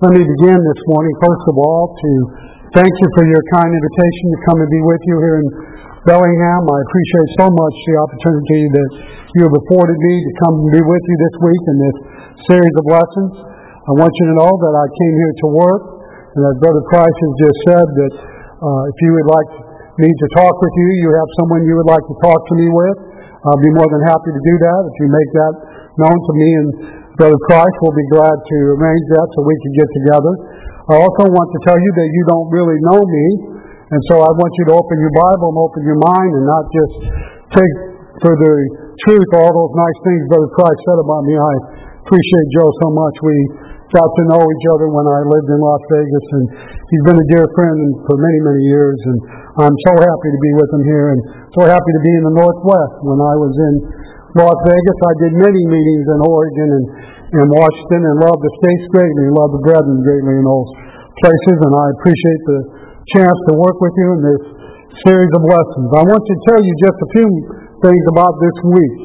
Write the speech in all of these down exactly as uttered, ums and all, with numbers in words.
Let me begin this morning, first of all, to thank you for your kind invitation to come and be with you here in Bellingham. I appreciate so much the opportunity that you have afforded me to come and be with you this week in this series of lessons. I want you to know that I came here to work, and as Brother Price has just said, that uh, if you would like me to talk with you, you have someone you would like to talk to me with, I'll be more than happy to do that. If you make that known to me and Brother Price, we'll be glad to arrange that so we can get together. I also want to tell you that you don't really know me, and so I want you to open your Bible and open your mind and not just take for the truth all those nice things Brother Price said about me. I appreciate Joe so much. We got to know each other when I lived in Las Vegas, and he's been a dear friend for many, many years, and I'm so happy to be with him here and so happy to be in the Northwest. When I was in Las Vegas, I did many meetings in Oregon and in Washington and loved the states greatly, loved the brethren greatly in those places, and I appreciate the chance to work with you in this series of lessons. I want to tell you just a few things about this week.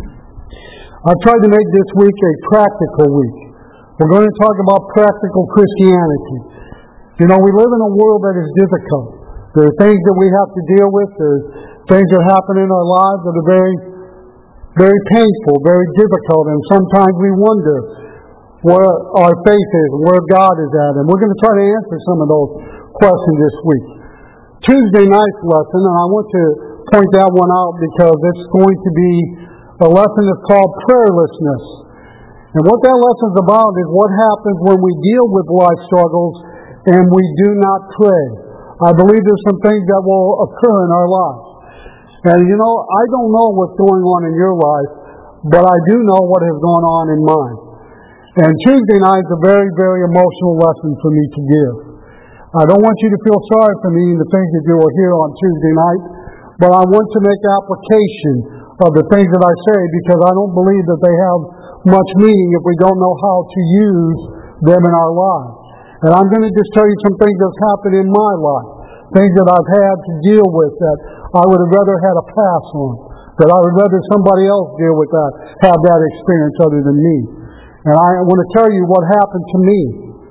I've tried to make this week a practical week. We're going to talk about practical Christianity. You know, we live in a world that is difficult. There are things that we have to deal with. There's things that happen in our lives that are very, very painful, very difficult, and sometimes we wonder where our faith is, where God is at, and we're going to try to answer some of those questions this week. Tuesday night's lesson, and I want to point that one out because it's going to be a lesson that's called prayerlessness. And what that lesson's about is what happens when we deal with life struggles and we do not pray. I believe there's some things that will occur in our lives. And you know, I don't know what's going on in your life, but I do know what has gone on in mine. And Tuesday night is a very, very emotional lesson for me to give. I don't want you to feel sorry for me and the things that you will hear on Tuesday night, but I want to make application of the things that I say because I don't believe that they have much meaning if we don't know how to use them in our lives. And I'm going to just tell you some things that's happened in my life, things that I've had to deal with that I would have rather had a pass on, that I would rather somebody else deal with that, have that experience other than me. And I want to tell you what happened to me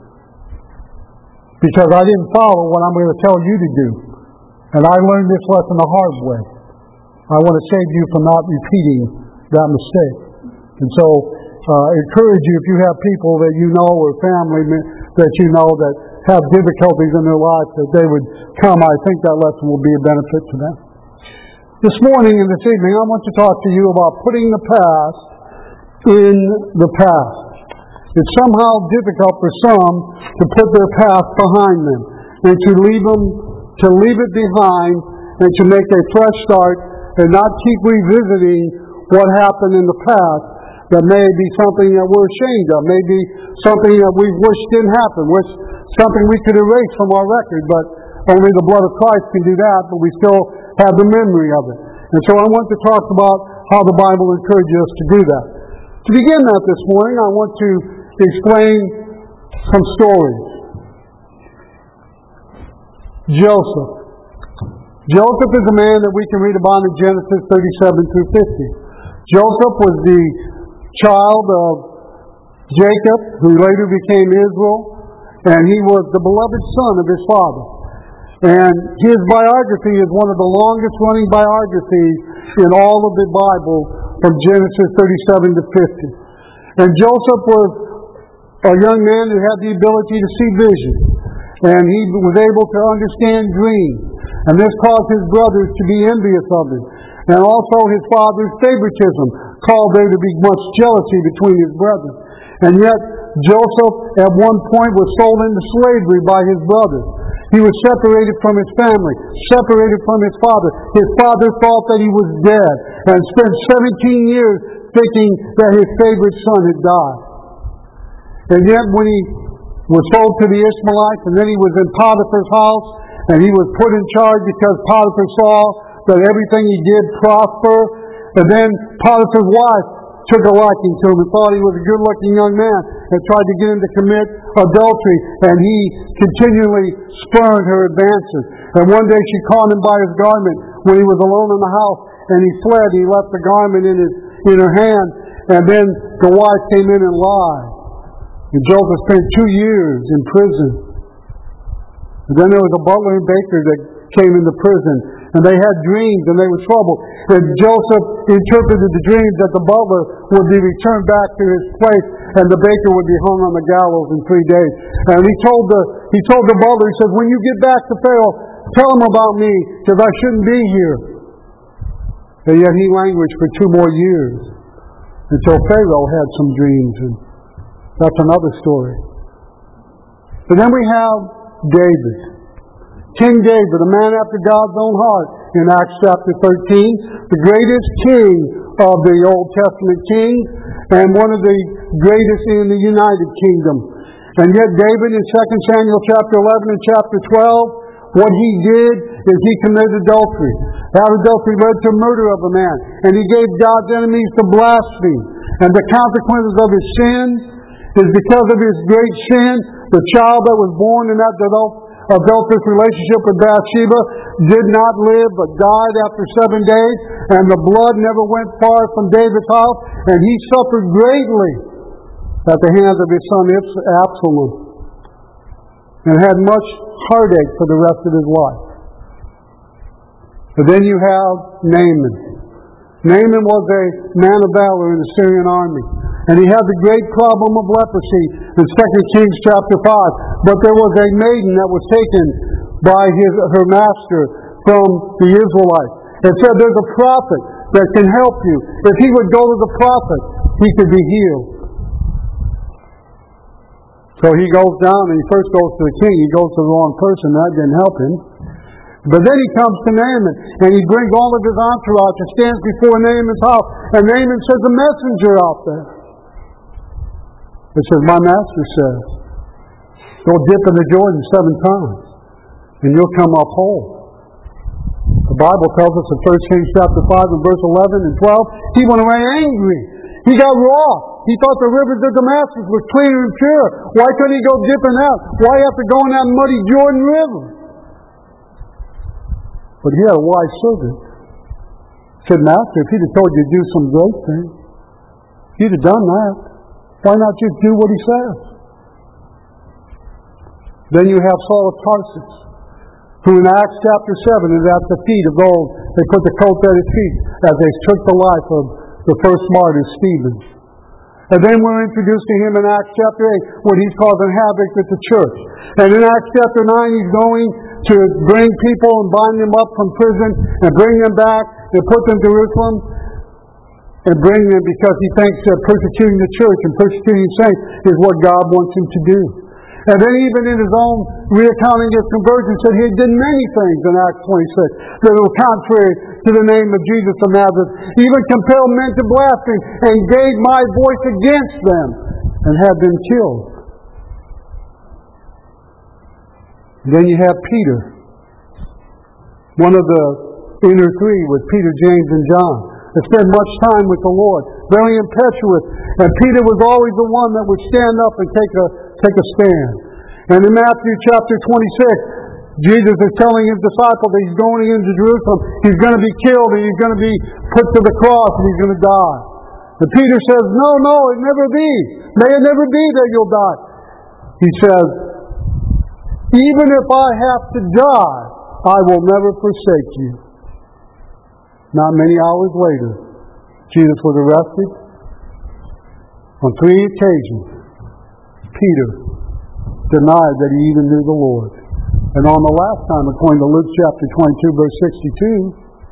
because I didn't follow what I'm going to tell you to do. And I learned this lesson the hard way. I want to save you from not repeating that mistake. And so, uh, encourage you if you have people that you know or family that you know that have difficulties in their lives, that they would come. I think that lesson will be a benefit to them. This morning and this evening, I want to talk to you about putting the past in the past. It's somehow difficult for some to put their past behind them and to leave them, to leave it behind and to make a fresh start and not keep revisiting what happened in the past that may be something that we're ashamed of, maybe something that we wish didn't happen, wish something we could erase from our record, but only the blood of Christ can do that, but we still have the memory of it. And so I want to talk about how the Bible encourages us to do that. To begin that this morning, I want to explain some stories. Joseph. Joseph is a man that we can read about in Genesis thirty-seven through fifty. Joseph was the child of Jacob, who later became Israel, and he was the beloved son of his father. And his biography is one of the longest running biographies in all of the Bible from Genesis thirty-seven to fifty. And Joseph was a young man who had the ability to see vision. And he was able to understand dreams. And this caused his brothers to be envious of him. And also his father's favoritism caused there to be much jealousy between his brethren. And yet Joseph at one point was sold into slavery by his brothers. He was separated from his family, separated from his father. His father thought that he was dead and spent seventeen years thinking that his favorite son had died. And yet when he was sold to the Ishmaelites, and then he was in Potiphar's house, and he was put in charge because Potiphar saw that everything he did prospered. And then Potiphar's wife took a liking to him and thought he was a good-looking young man and tried to get him to commit adultery. And he continually spurned her advances. And one day she caught him by his garment when he was alone in the house, and he fled. He left the garment in his in her hand, and then the wife came in and lied And Joseph spent two years in prison. And then there was a butler and baker that came into prison, and they had dreams, and they were troubled. And Joseph interpreted the dreams that the butler would be returned back to his place, and the baker would be hung on the gallows in three days. And he told the he told the butler, he said, "When you get back to Pharaoh, tell him about me, because I shouldn't be here." And yet he languished for two more years until Pharaoh had some dreams, and that's another story. But then we have David. King David, a man after God's own heart, in Acts chapter thirteen, the greatest king of the Old Testament kings, and one of the greatest in the United Kingdom. And yet David in Second Samuel chapter eleven and chapter twelve, what he did is he committed adultery. That adultery led to murder of a man, and he gave God's enemies to blaspheme. And the consequences of his sin is because of his great sin, the child that was born in that adultery adulterous relationship with Bathsheba did not live but died after seven days, and the blood never went far from David's house, and he suffered greatly at the hands of his son Absalom, and had much heartache for the rest of his life. But then you have Naaman. Naaman was a man of valor in the Syrian army, and he had the great problem of leprosy in Second Kings chapter five. But there was a maiden that was taken by his her master from the Israelites. It said, "There's a prophet that can help you. If he would go to the prophet, he could be healed." So he goes down, and he first goes to the king. He goes to the wrong person. That didn't help him. But then he comes to Naaman, and he brings all of his entourage and stands before Naaman's house. And Naaman says, "A messenger out there." It says, "My master says, go dip in the Jordan seven times, and you'll come up whole." The Bible tells us in First Kings chapter five and verse eleven and twelve, he went away angry. He got raw. He thought the rivers of Damascus were clean and pure. Why couldn't he go dipping out? Why have to go in that muddy Jordan River? But he had a wise servant. He said, "Master, if he'd have told you to do some great thing, you'd have done that. Why not just do what he says?" Then you have Saul of Tarsus, who in Acts chapter seven is at the feet of those. They put the coat at his feet as they took the life of the first martyr, Stephen. And then we're introduced to him in Acts chapter eight, when he's causing havoc with the church. And in Acts chapter nine, he's going to bring people and bind them up from prison and bring them back and put them to Jerusalem and bring them because he thinks that persecuting the church and persecuting the saints is what God wants him to do. And then even in his own reaccounting his conversion, said he did many things in Acts twenty-six that were contrary to the name of Jesus of Nazareth, even compelled men to blaspheme, and gave my voice against them, and had them killed. Then you have Peter, one of the inner three with Peter, James, and John, that spent much time with the Lord, very impetuous. And Peter was always the one that would stand up and take a take a stand. And in Matthew chapter twenty-six, Jesus is telling his disciples that he's going into Jerusalem. He's going to be killed, and he's going to be put to the cross, and he's going to die. And Peter says, "No, no, it never be. May it never be that you'll die." He says, "Even if I have to die, I will never forsake you." Not many hours later, Jesus was arrested. On three occasions, Peter denied that he even knew the Lord. And on the last time, according to Luke chapter twenty-two, verse sixty-two,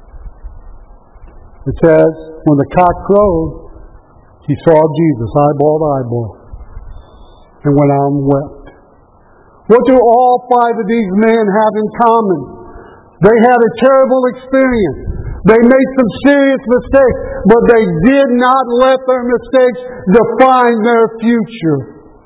it says, when the cock crowed, he saw Jesus eyeball to eyeball and went out and wept. What do all five of these men have in common? They had a terrible experience. They made some serious mistakes, but they did not let their mistakes define their future.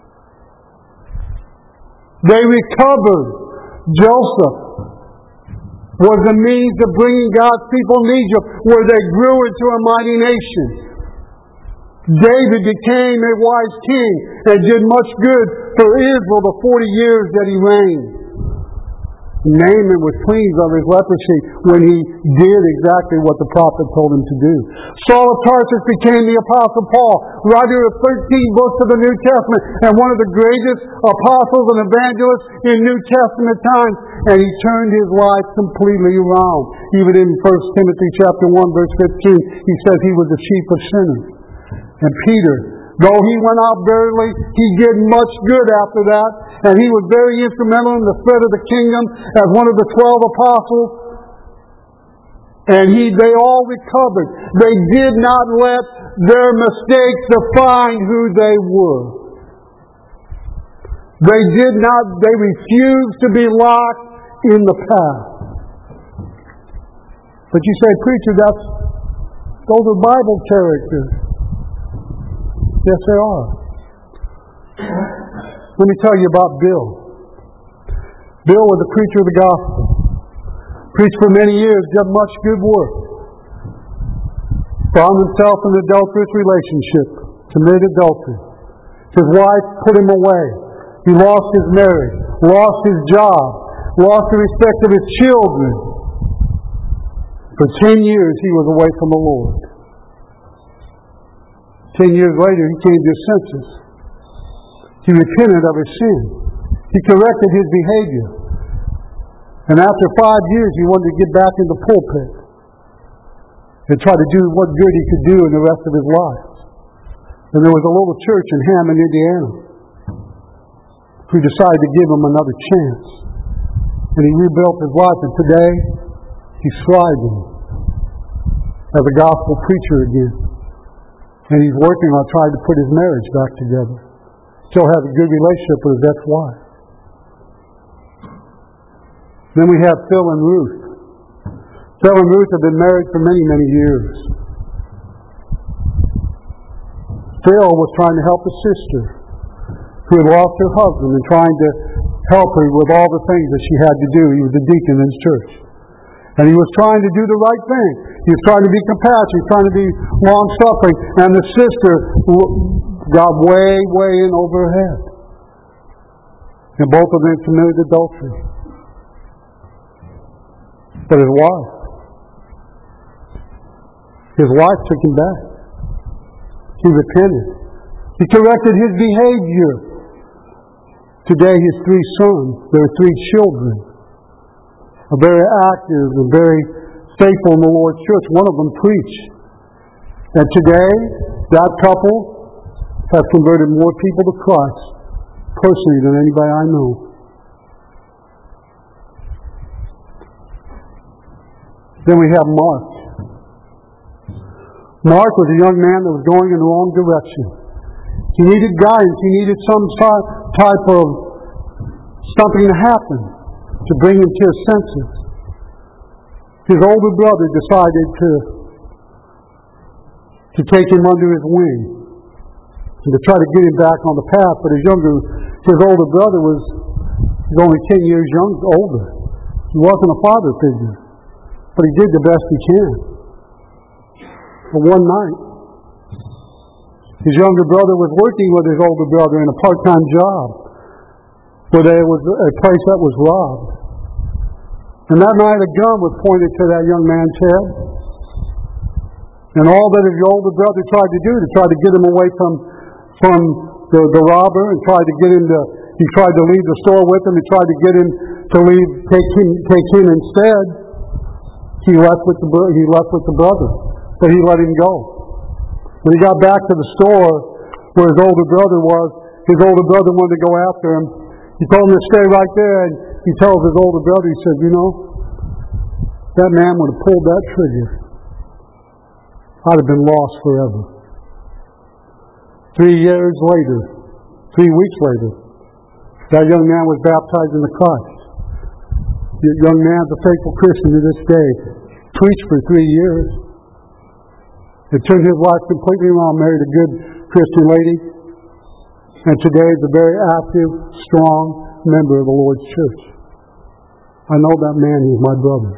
They recovered. Joseph was the means of bringing God's people in Egypt, where they grew into a mighty nation. David became a wise king and did much good for Israel the forty years that he reigned. Naaman was cleansed of his leprosy when he did exactly what the prophet told him to do. Saul of Tarsus became the Apostle Paul, writer of thirteen books of the New Testament, and one of the greatest apostles and evangelists in New Testament times. And he turned his life completely around. Even in First Timothy chapter one, verse fifteen, he says he was the chief of sinners. And Peter, though he went out barely, he did much good after that. And he was very instrumental in the spread of the kingdom as one of the twelve apostles. And he, they all recovered. They did not let their mistakes define who they were. They did not, they refused to be locked in the past. But you say, preacher, that's, those are Bible characters. Yes, they are. Let me tell you about Bill. Bill was a preacher of the gospel. Preached for many years, did much good work. Found himself in an adulterous relationship, committed adultery. His wife put him away. He lost his marriage, lost his job, lost the respect of his children. For ten years he was away from the Lord. Ten years later he came to his senses. He repented of his sin. He corrected his behavior. And after five years he wanted to get back in the pulpit and try to do what good he could do in the rest of his life. And there was a little church in Hammond, Indiana, who decided to give him another chance. And he rebuilt his life, and today he's thriving as a gospel preacher again. And he's working on trying to put his marriage back together. Still has a good relationship with his ex-wife. Then we have Phil and Ruth. Phil and Ruth have been married for many, many years. Phil was trying to help a sister who had lost her husband and trying to help her with all the things that she had to do. He was a deacon in his church. And he was trying to do the right thing. He was trying to be compassionate. He was trying to be long-suffering. And the sister got way, way in over her head. And both of them committed adultery. But his wife, his wife took him back. He repented. He corrected his behavior. Today his three sons, their three children, are very active and very faithful in the Lord's church. One of them preached. And today, that couple has converted more people to Christ personally than anybody I know. Then we have Mark. Mark was a young man that was going in the wrong direction. He needed guidance. He needed some type of something to happen to bring him to his senses. His older brother decided to to take him under his wing and to try to get him back on the path. But his younger, his older brother was, was only ten years young, older. He wasn't a father figure, but he did the best he can. But one night, his younger brother was working with his older brother in a part-time job where there was a place that was robbed. And that night a gun was pointed to that young man's head. And all that his older brother tried to do to try to get him away from from the, the robber and tried to get him to, he tried to leave the store with him, he tried to get him to leave, take him, take him instead. He left with the he left with the brother, but he let him go. When he got back to the store where his older brother was, his older brother wanted to go after him. He told him to stay right there, and he tells his older brother, he said, you know, that man would have pulled that trigger, I'd have been lost forever. Three years later, three weeks later, that young man was baptized into Christ. The young man's a faithful Christian to this day. Preached for three years. It turned his life completely around, married a good Christian lady, and today is a very active, strong member of the Lord's church. I know that man, he's my brother.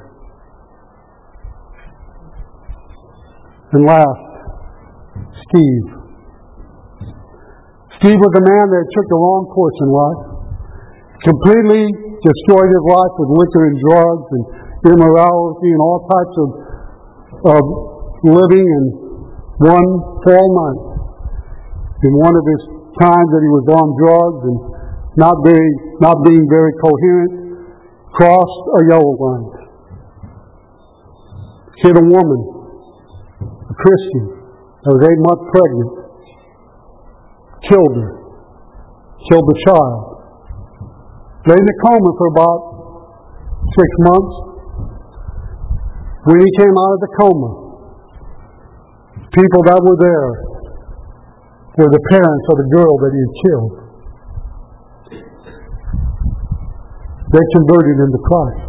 And last, Steve. Steve was a man that took the wrong course in life. Completely destroyed his life with liquor and drugs and immorality and all types of, of living. And one fall night, in one of his times that he was on drugs and not very, not being very coherent, crossed a yellow line, hit a woman, a Christian, that was eight months pregnant, killed her, killed the child, lay in a coma for about six months. When he came out of the coma, people that were there were the parents of the girl that he had killed. They converted him to Christ.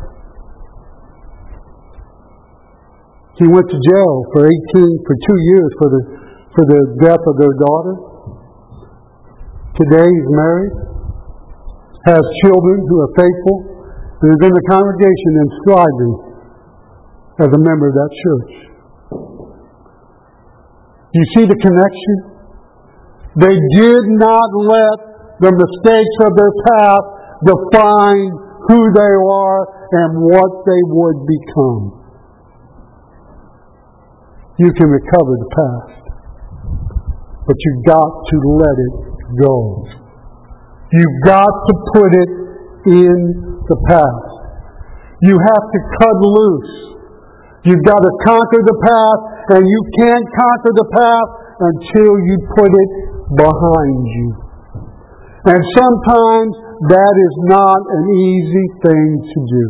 He went to jail for eighteen for two years for the for the death of their daughter. Today he's married, has children who are faithful, and is in the congregation and striving as a member of that church. You see the connection? They did not let the mistakes of their past define who they are and what they would become. You can recover the past, but you've got to let it go. You've got to put it in the past. You have to cut loose. You've got to conquer the past, and you can't conquer the past until you put it behind you. And sometimes that is not an easy thing to do.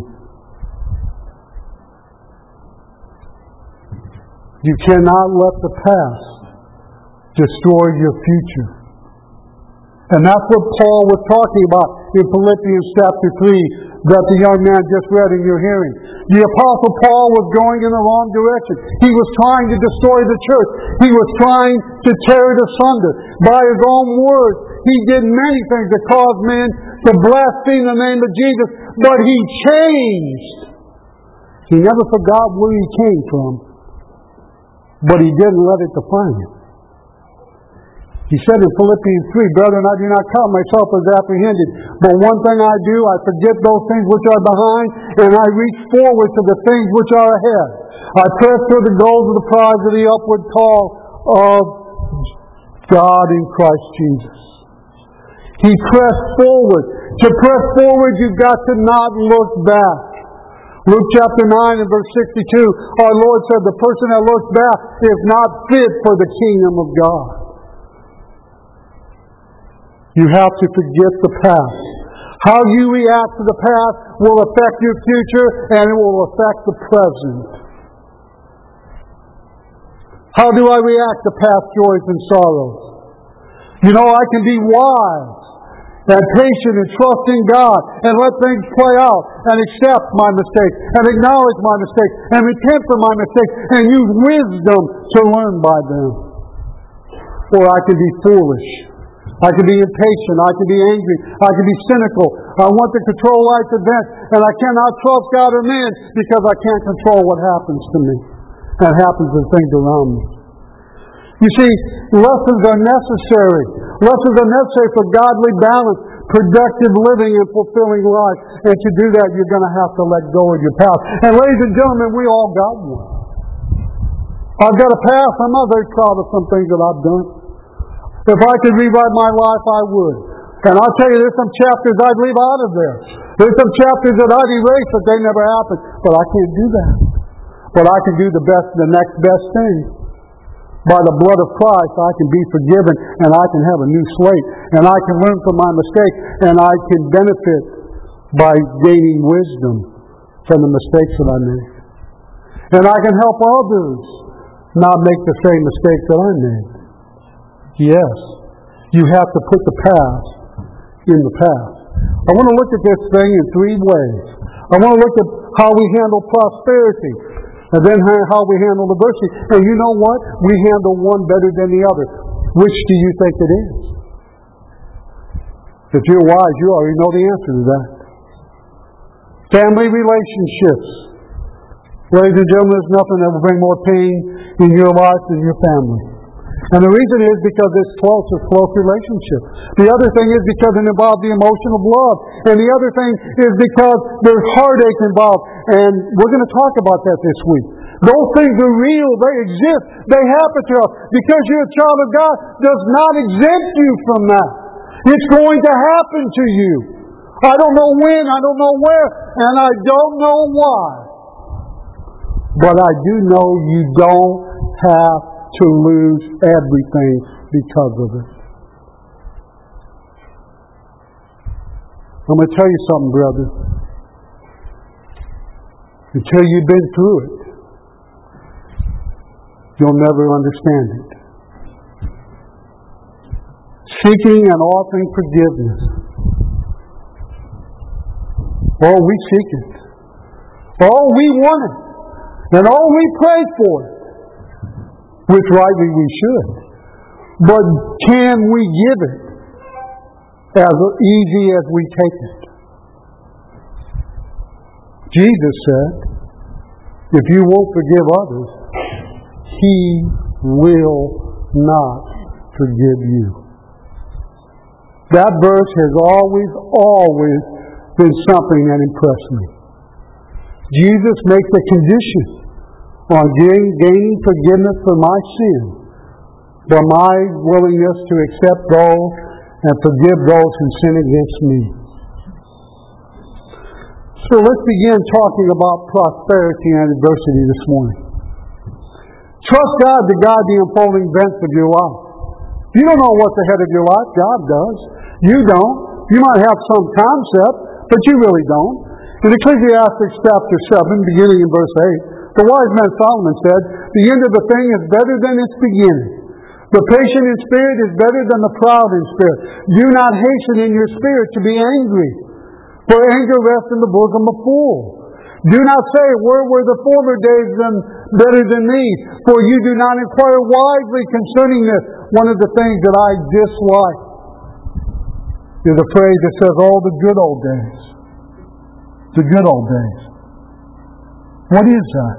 You cannot let the past destroy your future. And that's what Paul was talking about in Philippians chapter three that the young man just read in your hearing. The Apostle Paul was going in the wrong direction. He was trying to destroy the church. He was trying to tear it asunder. By his own words, he did many things that caused men to blaspheme the name of Jesus. But he changed. He never forgot where he came from. But he didn't let it define him. He said in Philippians three, "Brethren, I do not count myself as apprehended, but one thing I do, I forget those things which are behind, and I reach forward to the things which are ahead. I press toward the goals of the prize of the upward call of God in Christ Jesus." He pressed forward. To press forward, you've got to not look back. Luke chapter nine and verse sixty-two, our Lord said, "The person that looks back is not fit for the kingdom of God." You have to forget the past. How you react to the past will affect your future, and it will affect the present. How do I react to past joys and sorrows? You know, I can be wise and patient and trust in God and let things play out and accept my mistakes and acknowledge my mistakes and repent for my mistakes and use wisdom to learn by them. Or I can be foolish. I can be impatient. I can be angry. I can be cynical. I want to control life's events, and I cannot trust God or man because I can't control what happens to me and happens to things around me. You see, lessons are necessary. Lessons are necessary for godly balance, productive living, and fulfilling life. And to do that, you're going to have to let go of your past. And ladies and gentlemen, we all got one. I've got a past. I'm not very proud of some things that I've done. If I could rewrite my life, I would. And I'll tell you, there's some chapters I'd leave out of there. There's some chapters that I'd erase, but they never happened. But I can't do that. But I can do the best, the next best thing. By the blood of Christ, I can be forgiven, and I can have a new slate, and I can learn from my mistakes, and I can benefit by gaining wisdom from the mistakes that I made. And I can help others not make the same mistakes that I made. Yes, you have to put the past in the past. I want to look at this thing in three ways. I want to look at how we handle prosperity, and then how we handle adversity. And you know what? We handle one better than the other. Which do you think it is? If you're wise, you already know the answer to that. Family relationships. Ladies and gentlemen, there's nothing that will bring more pain in your life than your family. And the reason is because it's close, it's close relationship. The other thing is because it involves the emotion of love. And the other thing is because there's heartache involved. And we're going to talk about that this week. Those things are real. They exist. They happen to us. Because you're a child of God does not exempt you from that. It's going to happen to you. I don't know when, I don't know where, and I don't know why. But I do know you don't have to lose everything because of it. I'm going to tell you something, brother. Until you've been through it, you'll never understand it. Seeking and offering forgiveness. Oh, we seek it. Oh, we want it. And oh, we pray for it. Which rightly we should. But can we give it as easy as we take it? Jesus said, if you won't forgive others, He will not forgive you. That verse has always, always been something that impressed me. Jesus makes a condition on gain, gaining forgiveness for my sin by my willingness to accept those and forgive those who sin against me. So let's begin talking about prosperity and adversity this morning. Trust God to guide the unfolding events of your life. You don't know what's ahead of your life. God does. You don't. You might have some concept, but you really don't. In Ecclesiastes chapter seven, beginning in verse eight, the wise man Solomon said, the end of a thing is better than its beginning. The patient in spirit is better than the proud in spirit. Do not hasten in your spirit to be angry, for anger rests in the bosom of fools. Do not say, where were the former days than better than these? For you do not inquire wisely concerning this. One of the things that I dislike is a phrase that says, oh, the good old days. The good old days. What is that?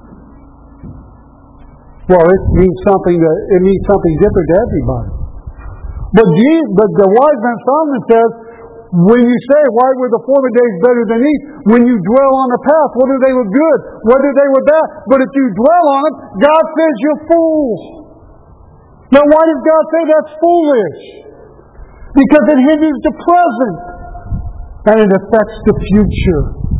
Well, it means something that it means something different to everybody. But Jesus, but the wise man Solomon says, when you say, why were the former days better than these? When you dwell on the past, whether they were good, whether they were bad. But if you dwell on them, God says you're fools. Now why does God say that's foolish? Because it hinders the present and it affects the future.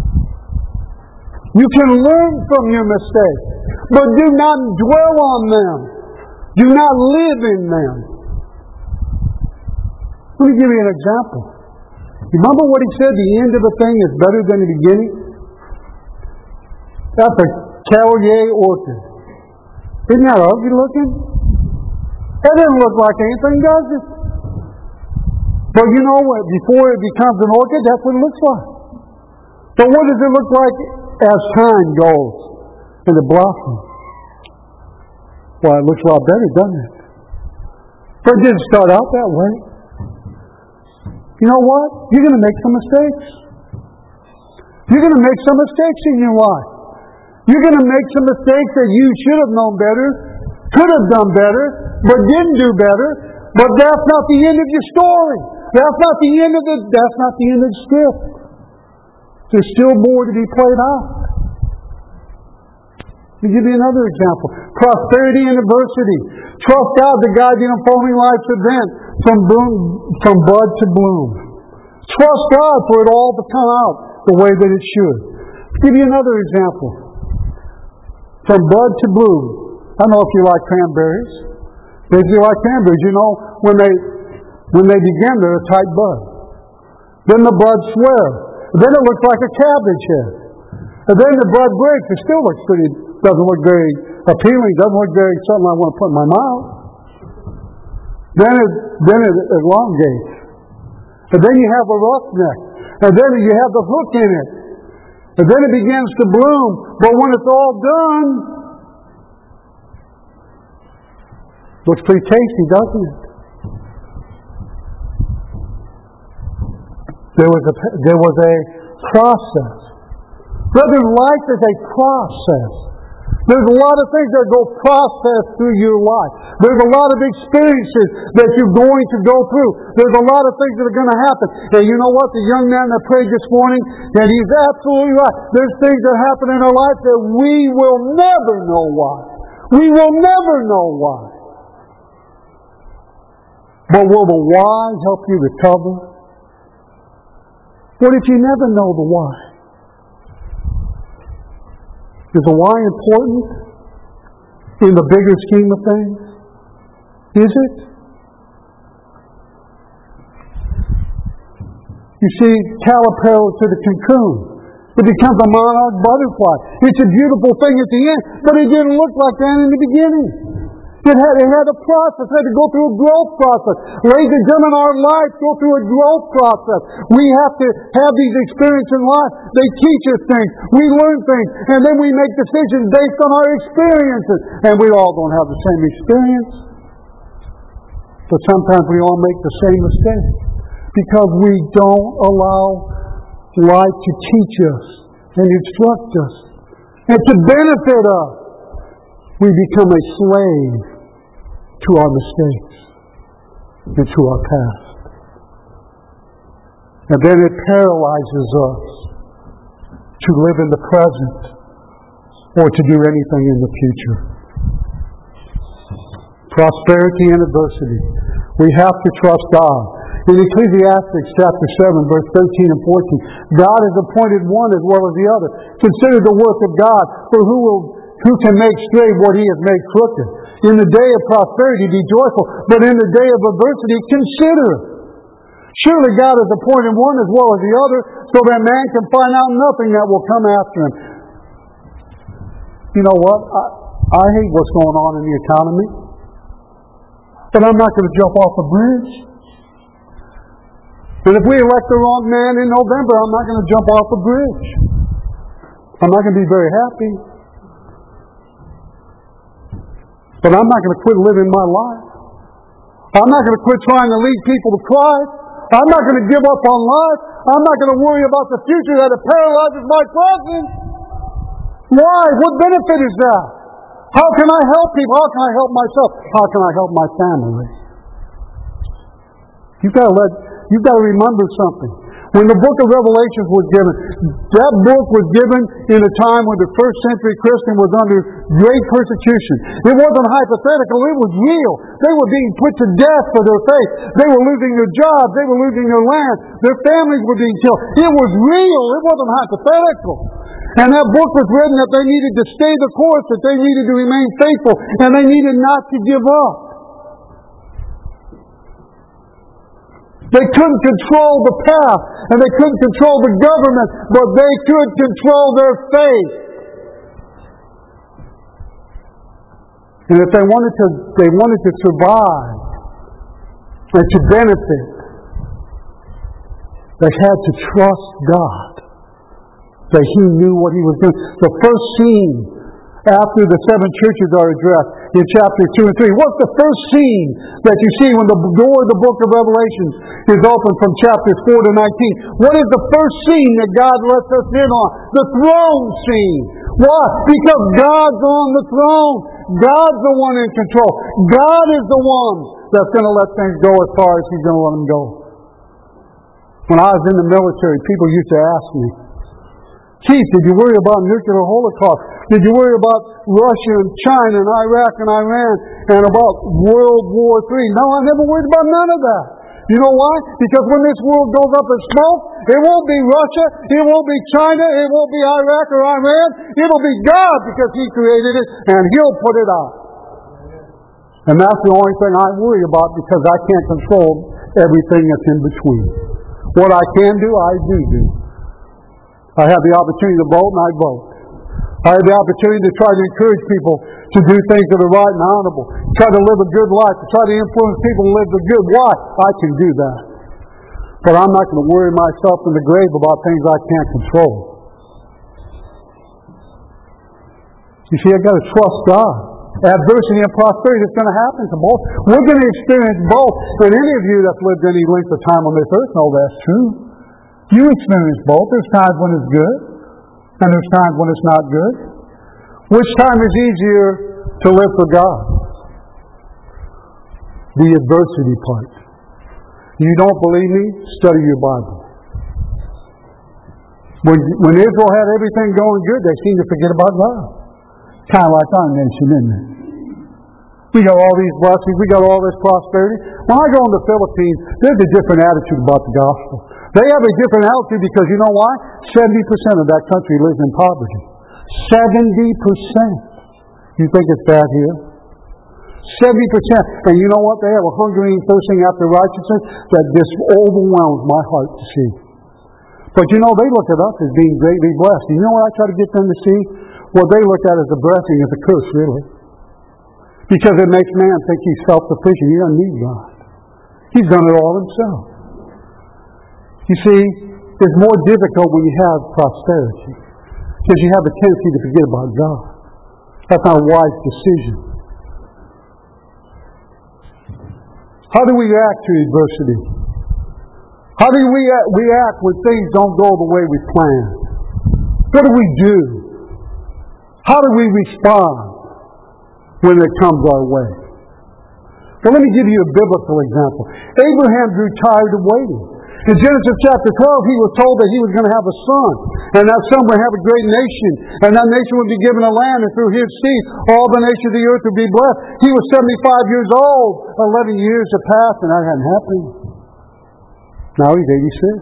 You can learn from your mistakes, but do not dwell on them. Do not live in them. Let me give you an example. Remember what he said, the end of a thing is better than the beginning? That's a Cavalier orchid. Isn't that ugly looking? That doesn't look like anything, does it? But you know what? Before it becomes an orchid, that's what it looks like. But what does it look like as time goes and it blossoms? Well, it looks a lot better, doesn't it? But it didn't start out that way. You know what? You're going to make some mistakes. You're going to make some mistakes in your life. You're going to make some mistakes that you should have known better, could have done better, but didn't do better. But that's not the end of your story. That's not the end of the. That's not the end of the script. There's still more to be played out. Let me give you another example. Prosperity and adversity. Trust God to guide the unfolding life's event from bloom, from bud to bloom. Trust God for it all to come out the way that it should. I'll give you another example. From bud to bloom. I don't know if you like cranberries. If you like cranberries, you know when they when they begin, they're a tight bud. Then the bud swells. Then it looks like a cabbage head. And then the bud breaks. It still looks pretty. Doesn't look very appealing. Doesn't look very something I want to put in my mouth. Then it then it elongates. And then you have a roughneck. And then you have the hook in it. And then it begins to bloom. But when it's all done, looks pretty tasty, doesn't it? There was a there was a process. Brother, life is a process. There's a lot of things that go process through your life. There's a lot of experiences that you're going to go through. There's a lot of things that are going to happen. And you know what? The young man that prayed this morning, and he's absolutely right. There's things that happen in our life that we will never know why. We will never know why. But will the why help you recover? What if you never know the why? Is the why important in the bigger scheme of things? Is it? You see, caterpillar to the cocoon. It becomes a monarch butterfly. It's a beautiful thing at the end, but it didn't look like that in the beginning. It had, it had a process. It had to go through a growth process. Ladies and gentlemen, our lives go through a growth process. We have to have these experiences in life. They teach us things. We learn things. And then we make decisions based on our experiences. And we all don't have the same experience. But sometimes we all make the same mistake. Because we don't allow life to teach us and instruct us. And to benefit us. We become a slave to our mistakes and to our past. And then it paralyzes us to live in the present or to do anything in the future. Prosperity and adversity. We have to trust God. In Ecclesiastes chapter seven, verse thirteen and fourteen, God has appointed one as well as the other. Consider the work of God, for who will who can make straight what He has made crooked? In the day of prosperity, be joyful, but in the day of adversity, consider it. Surely God has appointed one as well as the other, so that man can find out nothing that will come after him. You know what? I, I hate what's going on in the economy, but I'm not going to jump off a bridge. And if we elect the wrong man in November, I'm not going to jump off a bridge. I'm not going to be very happy. But I'm not going to quit living my life. I'm not going to quit trying to lead people to Christ. I'm not going to give up on life. I'm not going to worry about the future that it paralyzes my present. Why? What benefit is that? How can I help people? How can I help myself? How can I help my family? You've got to let, you've got to remember something. When the book of Revelation was given, that book was given in a time when the first century Christian was under great persecution. It wasn't hypothetical, it was real. They were being put to death for their faith. They were losing their jobs, they were losing their land, their families were being killed. It was real, it wasn't hypothetical. And that book was written that they needed to stay the course, that they needed to remain faithful, and they needed not to give up. They couldn't control the path, and they couldn't control the government, but they could control their faith. And if they wanted to, they wanted to survive and to benefit, they had to trust God, that He knew what He was doing. The first scene after the seven churches are addressed in chapter two and three. What's the first scene that you see when the door of the book of Revelation is open from chapters four to nineteen? What is the first scene that God lets us in on? The throne scene. Why? Because God's on the throne. God's the one in control. God is the one that's going to let things go as far as He's going to let them go. When I was in the military, people used to ask me, Keith, did you worry about nuclear holocaust? Did you worry about Russia and China and Iraq and Iran and about World War Three? No, I never worried about none of that. You know why? Because when this world goes up in smoke, it won't be Russia, it won't be China, it won't be Iraq or Iran. It'll be God, because He created it and He'll put it out. And that's the only thing I worry about, because I can't control everything that's in between. What I can do, I do do. I have the opportunity to vote, and I vote. I have the opportunity to try to encourage people to do things that are right and honorable. Try to live a good life. To try to influence people to live the good. Why? I can do that. But I'm not going to worry myself in the grave about things I can't control. You see, I've got to trust God. Adversity and prosperity is going to happen to both. We're going to experience both. And any of you that's lived any length of time on this earth know that's true. You experience both. There's times when it's good, and there's times when it's not good. Which time is easier to live for God? The adversity part. You don't believe me? Study your Bible. When, when Israel had everything going good, they seemed to forget about God. Kind of like our nation, isn't it? We got all these blessings. We got all this prosperity. When I go in the Philippines, there's a different attitude about the gospel. They have a different attitude because you know why? seventy percent of that country lives in poverty. seventy percent. You think it's bad here? seventy percent. And you know what? They have a hungering and thirsting after righteousness that just overwhelms my heart to see. But you know, they look at us as being greatly blessed. You know what I try to get them to see? What they look at as a blessing is a curse, really. Because it makes man think he's self-sufficient. He doesn't need God. He's done it all himself. You see, it's more difficult when you have prosperity. Because you have a tendency to forget about God. That's not a wise decision. How do we react to adversity? How do we react when things don't go the way we plan? What do we do? How do we respond when it comes our way? Well, let me give you a biblical example. Abraham grew tired of waiting. In Genesis chapter twelve, he was told that he was going to have a son, and that son would have a great nation, and that nation would be given a land, and through his seed, all the nations of the earth would be blessed. He was seventy-five years old. Eleven years had passed, and that hadn't happened. Now he's eighty-six.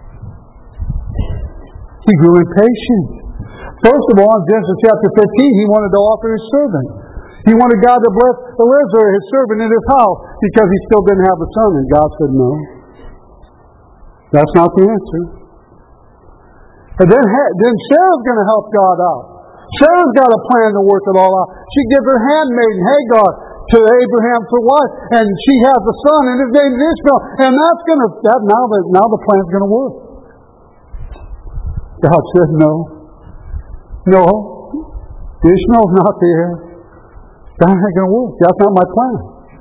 He grew impatient. First of all, in Genesis chapter fifteen, he wanted to offer his servant. He wanted God to bless Eliezer, his servant, in his house, because he still didn't have a son, and God said no. That's not the answer. And then, then Sarah's going to help God out. Sarah's got a plan to work it all out. She gives her handmaiden Hagar to Abraham for wife, and she has a son, and his name is Ishmael. And that's going to that now the now the plan's going to work. God said no, no. Ishmael's not there. That ain't going to work. That's not my plan.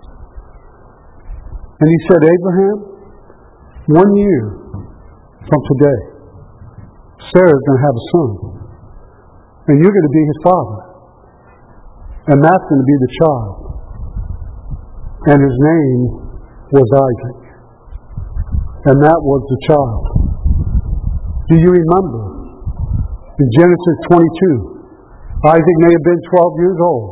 And he said, Abraham, one year from today, Sarah's going to have a son. And you're going to be his father. And that's going to be the child. And his name was Isaac. And that was the child. Do you remember? In Genesis twenty-two, Isaac may have been twelve years old.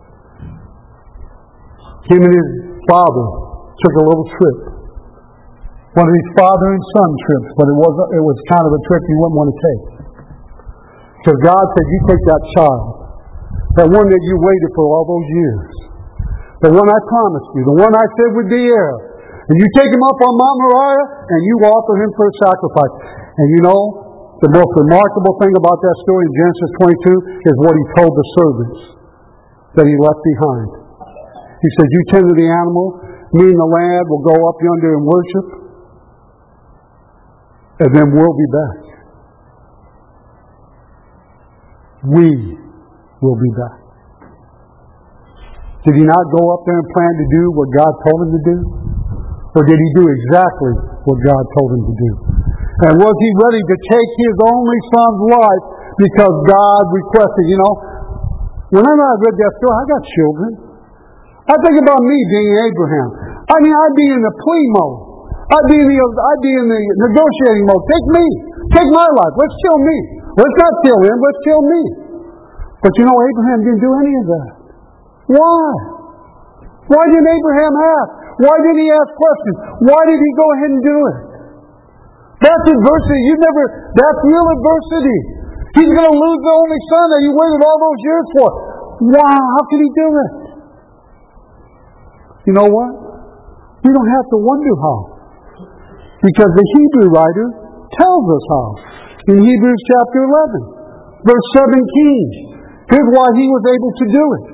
Him and his father took a little trip. One of these father and son trips, but it was it was kind of a trip you wouldn't want to take. Because God said, you take that child, that one that you waited for all those years, the one I promised you, the one I said would be heir, and you take him up on Mount Moriah, and you offer him for a sacrifice. And you know, the most remarkable thing about that story in Genesis twenty-two is what he told the servants that he left behind. He said, you tend to the animal, me and the lad will go up yonder and worship, and then we'll be back. We will be back. Did he not go up there and plan to do what God told him to do? Or did he do exactly what God told him to do? And was he ready to take his only son's life because God requested? You know, whenever I read that story, I got children. I think about me being Abraham. I mean, I'd be in the plea mode. I'd be in the, I'd be in the negotiating mode. Take me. Take my life. Let's kill me. Let's not kill him. Let's kill me. But you know, Abraham didn't do any of that. Why? Why didn't Abraham ask? Why did he ask questions? Why did he go ahead and do it? That's adversity. You never, that's real adversity. He's going to lose the only son that you waited all those years for. Wow, how could he do it? You know what? We don't have to wonder how. Because the Hebrew writer tells us how. In Hebrews chapter eleven, verse seventeen. Here's why he was able to do it.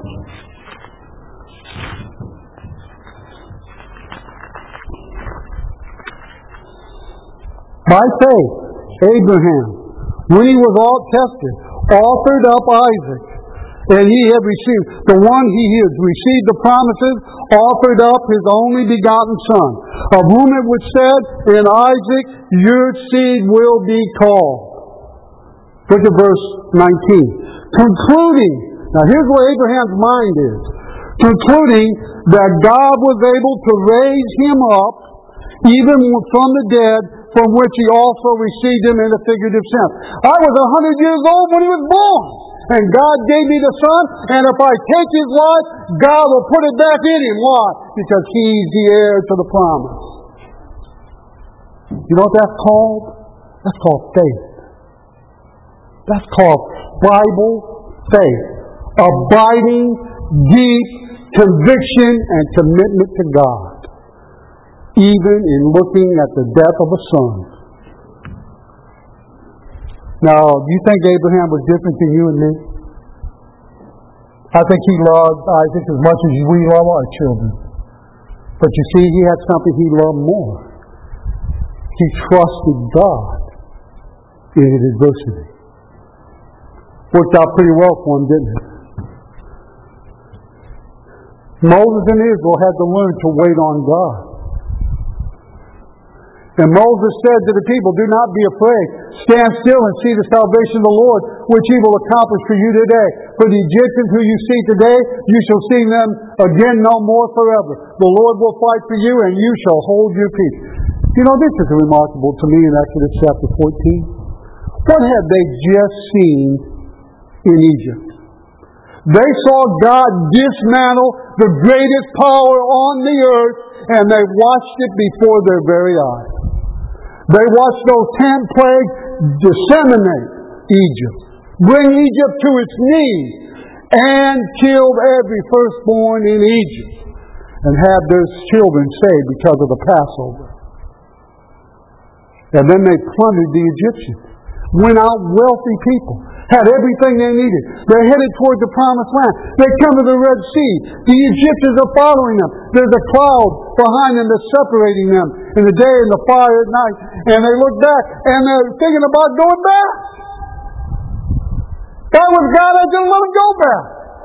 By faith, Abraham, when he was all tested, offered up Isaac, and he had received, the one he had received the promises, offered up his only begotten son, of whom it was said, in Isaac your seed will be called. Look at verse nineteen. Concluding Now here's where Abraham's mind is. Concluding that God was able to raise him up, even from the dead, from which he also received him in a figurative sense. I was a hundred years old when he was born. And God gave me the son, and if I take his life, God will put it back in him. Why? Because he's the heir to the promise. You know what that's called? That's called faith. That's called Bible faith. Abiding, deep conviction and commitment to God. Even in looking at the death of a son. Now, do you think Abraham was different than you and me? I think he loved Isaac as much as we love our children. But you see, he had something he loved more. He trusted God in his adversity. Worked out pretty well for him, didn't it? Moses and Israel had to learn to wait on God. And Moses said to the people, do not be afraid. Stand still and see the salvation of the Lord, which he will accomplish for you today. For the Egyptians who you see today, you shall see them again no more forever. The Lord will fight for you, and you shall hold your peace. You know, this is remarkable to me in Exodus chapter fourteen. What had they just seen in Egypt? They saw God dismantle the greatest power on the earth, and they watched it before their very eyes. They watched those ten plagues disseminate Egypt, bring Egypt to its knees, and killed every firstborn in Egypt, and have their children saved because of the Passover. And then they plundered the Egyptians, went out wealthy people, had everything they needed. They're headed toward the promised land. They come to the Red Sea. The Egyptians are following them. There's a cloud behind them that's separating them in the day and the fire at night. And they look back and they're thinking about going back. That was God. I just let them go back.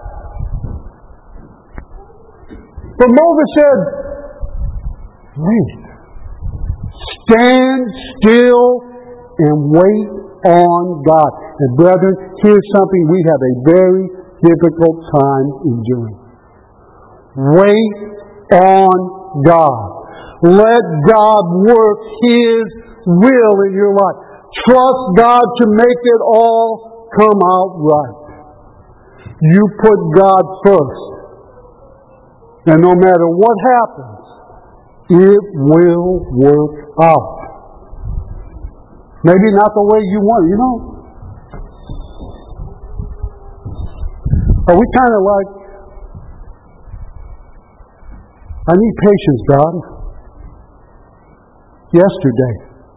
But Moses said, wait. Stand still and wait on God. And brethren, here's something we have a very difficult time enduring. Wait on God. Let God work His will in your life. Trust God to make it all come out right. You put God first. And no matter what happens, it will work out. Maybe not the way you want, you know. Are we kind of like, I need patience, God. Yesterday.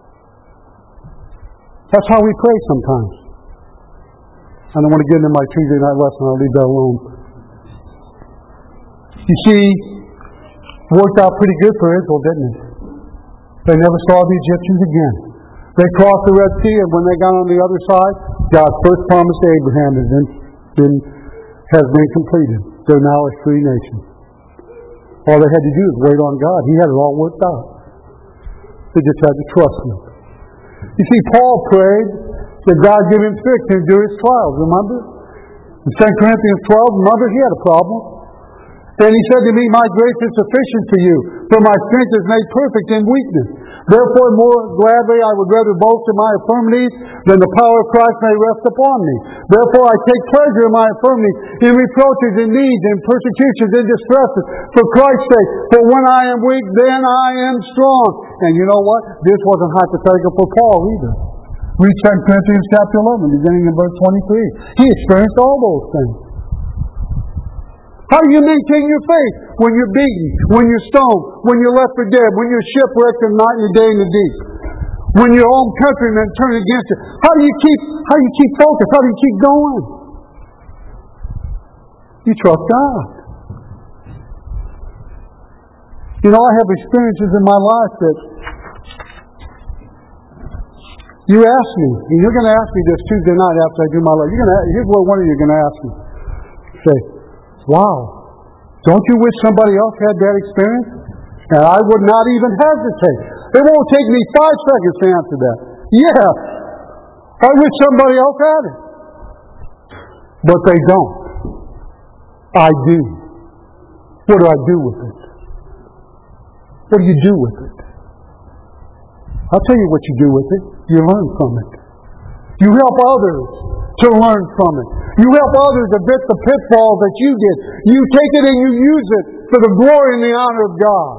That's how we pray sometimes. I don't want to get into my Tuesday night lesson. I'll leave that alone. You see, it worked out pretty good for Israel, didn't it? They never saw the Egyptians again. They crossed the Red Sea, and when they got on the other side, God's first promise to Abraham has been, been, has been completed. They're now a free nation. All they had to do was wait on God. He had it all worked out. They just had to trust Him. You see, Paul prayed that God give him strength to endure his trials, remember? In Second Corinthians twelve, remember, he had a problem. And he said to me, my grace is sufficient for you, for my strength is made perfect in weakness. Therefore, more gladly I would rather boast in my infirmities than the power of Christ may rest upon me. Therefore, I take pleasure in my infirmities, in reproaches, in needs, in persecutions, in distresses, for Christ's sake. For when I am weak, then I am strong. And you know what? This wasn't hypothetical for Paul either. Read Second Corinthians chapter eleven, beginning in verse twenty-three. He experienced all those things. How do you maintain your faith when you're beaten, when you're stoned, when you're left for dead, when you're shipwrecked in the night and the day in the deep, when your own countrymen turn against you? How do you keep? How do you keep focused? How do you keep going? You trust God. You know, I have experiences in my life that you ask me, and you're going to ask me this Tuesday night after I do my life. You're going to. Here's what one of you are going to ask me. Say, wow, don't you wish somebody else had that experience? And I would not even hesitate. It won't take me five seconds to answer that. Yeah, I wish somebody else had it. But they don't. I do. What do I do with it? What do you do with it? I'll tell you what you do with it. You learn from it. You help others to learn from it. You help others avoid the pitfalls that you did. You take it and you use it for the glory and the honor of God.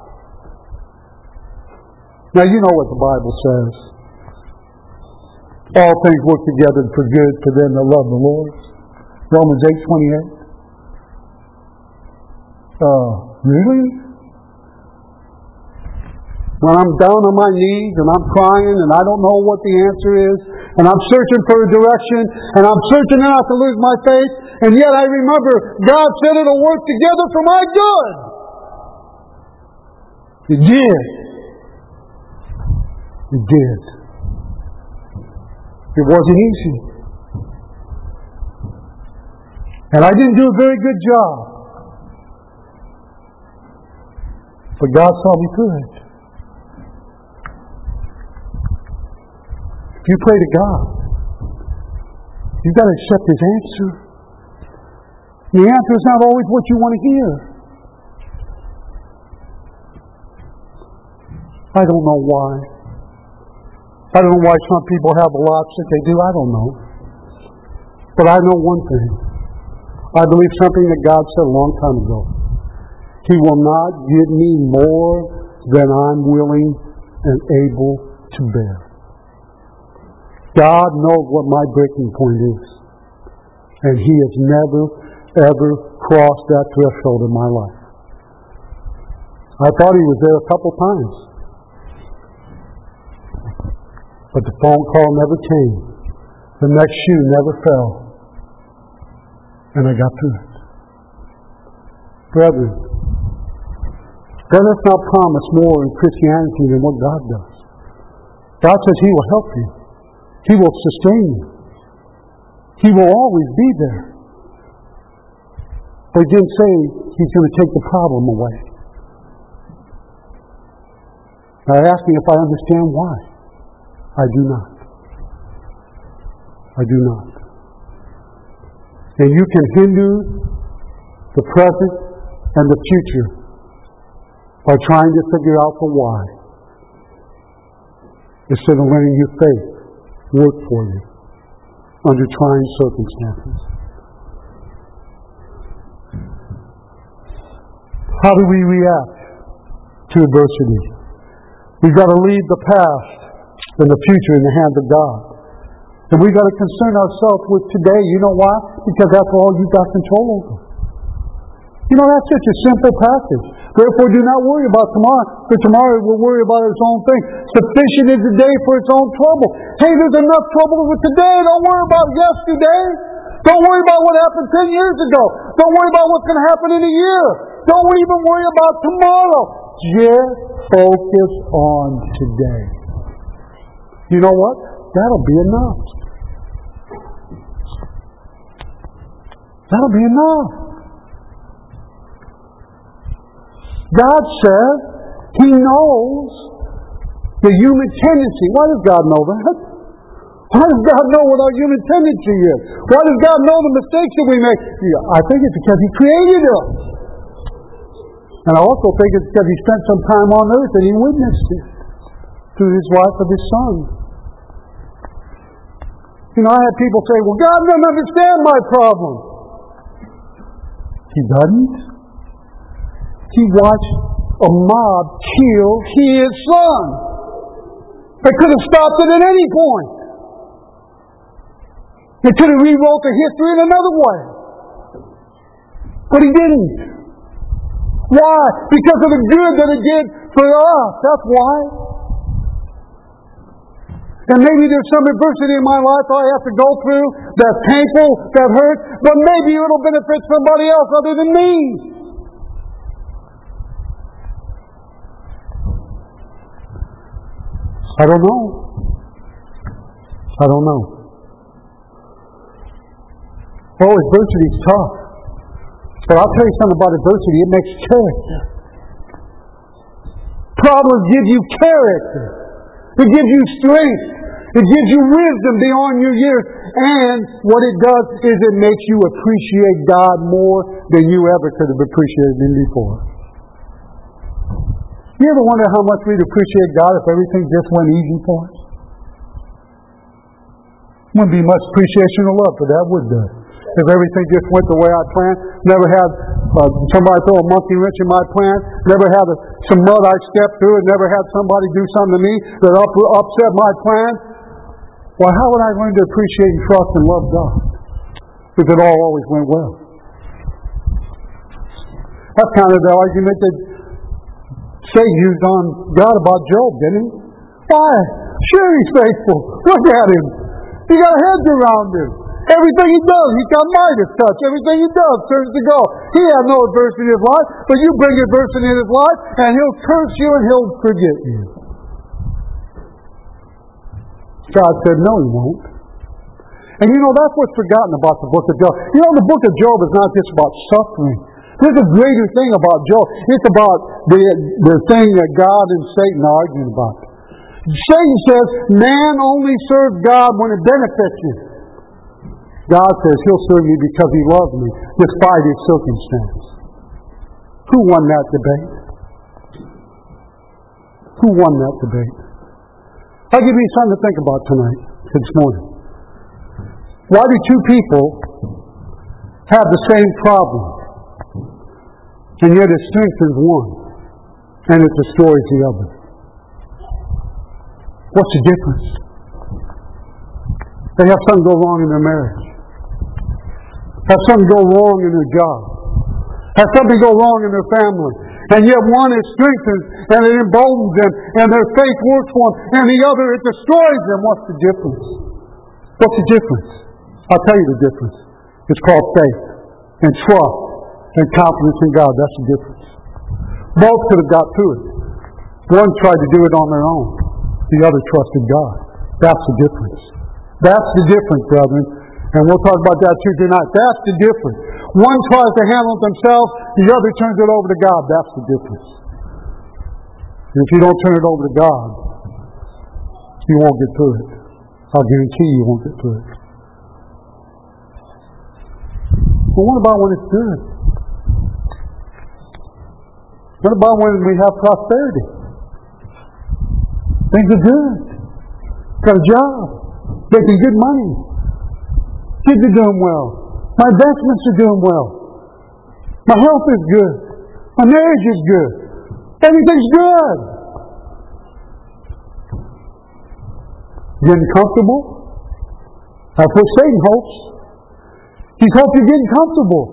Now you know what the Bible says. All things work together for good to them that love the Lord. Romans eight twenty-eight. Uh, really? When I'm down on my knees and I'm crying and I don't know what the answer is, and I'm searching for a direction, and I'm searching not to lose my faith, and yet I remember God said it'll work together for my good. It did. It did. It wasn't easy. And I didn't do a very good job. But God saw me through it. If you pray to God, you've got to accept His answer. The answer is not always what you want to hear. I don't know why. I don't know why some people have the lots that they do. I don't know. But I know one thing. I believe something that God said a long time ago. He will not give me more than I'm willing and able to bear. God knows what my breaking point is. And He has never, ever crossed that threshold in my life. I thought He was there a couple times. But the phone call never came. The next shoe never fell. And I got through it. Brethren, let us not promise more in Christianity than what God does. God says He will help you. He will sustain you. He will always be there. But He didn't say He's going to take the problem away. Now ask me if I understand why. I do not. I do not. And you can hinder the present and the future by trying to figure out the why, instead of letting your faith work for you under trying circumstances. How do we react to adversity? We've got to leave the past and the future in the hands of God. And we've got to concern ourselves with today. You know why? Because that's all you've got control over. You know, that's such a simple passage. Therefore, do not worry about tomorrow, for tomorrow will worry about its own thing. Sufficient is the day for its own trouble. Hey, there's enough trouble with today. Don't worry about yesterday. Don't worry about what happened ten years ago. Don't worry about what's going to happen in a year. Don't even worry about tomorrow. Just focus on today. You know what? That'll be enough. That'll be enough. God says He knows the human tendency. Why does God know that? Why does God know what our human tendency is? Why does God know the mistakes that we make? Yeah, I think it's because He created us. And I also think it's because He spent some time on earth and He witnessed it through His life of His Son. You know, I had people say, well, God doesn't understand my problem. He doesn't. He watched a mob kill His Son. They could have stopped it at any point. They could have rewrote the history in another way. But He didn't. Why? Because of the good that it did for us. That's why. And maybe there's some adversity in my life I have to go through that's painful, that hurts, but maybe it'll benefit somebody else other than me. I don't know. I don't know. Oh, adversity is tough. But I'll tell you something about adversity. It makes character. Problems give you character. It gives you strength. It gives you wisdom beyond your years. And what it does is it makes you appreciate God more than you ever could have appreciated Him before. You ever wonder how much we'd appreciate God if everything just went easy for us? Wouldn't be much appreciation or love for that, would there? If everything just went the way I planned, never had uh, somebody throw a monkey wrench in my plan, never had a, some mud I stepped through, and never had somebody do something to me that up, upset my plan. Well, how would I learn to appreciate and trust and love God if it all always went well? That's kind of the argument that Satan used on God about Job, didn't he? Why? Sure, he's faithful. Look at him. He got heads around him. Everything he does, he's got Midas touch. Everything he does turns to gold. He had no adversity in his life, but you bring adversity in his life, and he'll curse you and he'll forget you. God said, no, he won't. And you know, that's what's forgotten about the book of Job. You know, the book of Job is not just about suffering. There's a greater thing about Job. It's about the, the thing that God and Satan are arguing about. Satan says, man only serves God when it benefits you. God says he'll serve me because he loves me, despite his circumstance. Who won that debate? Who won that debate? I'll give you something to think about tonight, this morning. Why do two people have the same problem, and yet it strengthens one, and it destroys the other? What's the difference? They have something go wrong in their marriage. Have something go wrong in their job. Have something go wrong in their family. And yet one is strengthened and it emboldens them and their faith works for them. And the other, it destroys them. What's the difference? What's the difference? I'll tell you the difference. It's called faith and trust and confidence in God. That's the difference. Both could have got through it. One tried to do it on their own. The other trusted God. That's the difference. That's the difference, brethren. And we'll talk about that too tonight. That's the difference. One tries to handle it themselves, the other turns it over to God. That's the difference. And if you don't turn it over to God, you won't get through it. I'll guarantee you won't get through it. But what about when it's good? What about when we have prosperity? Things are good. Got a job. Making good money. Kids are doing well. My investments are doing well. My health is good. My marriage is good. Everything's good. Getting comfortable? That's what Satan hopes. He hopes you're getting comfortable.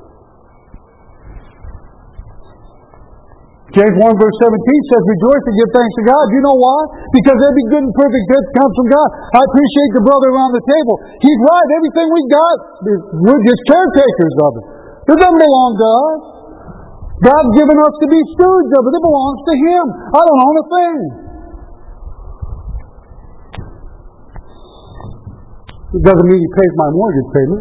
James one verse seventeen says, rejoice and give thanks to God. You know why? Because every good and perfect gift comes from God. I appreciate the brother around the table. He's right. Everything we got, we're just caretakers of it. It doesn't belong to us. God's given us to be stewards of it. It belongs to Him. I don't own a thing. It doesn't mean He pays my mortgage payment.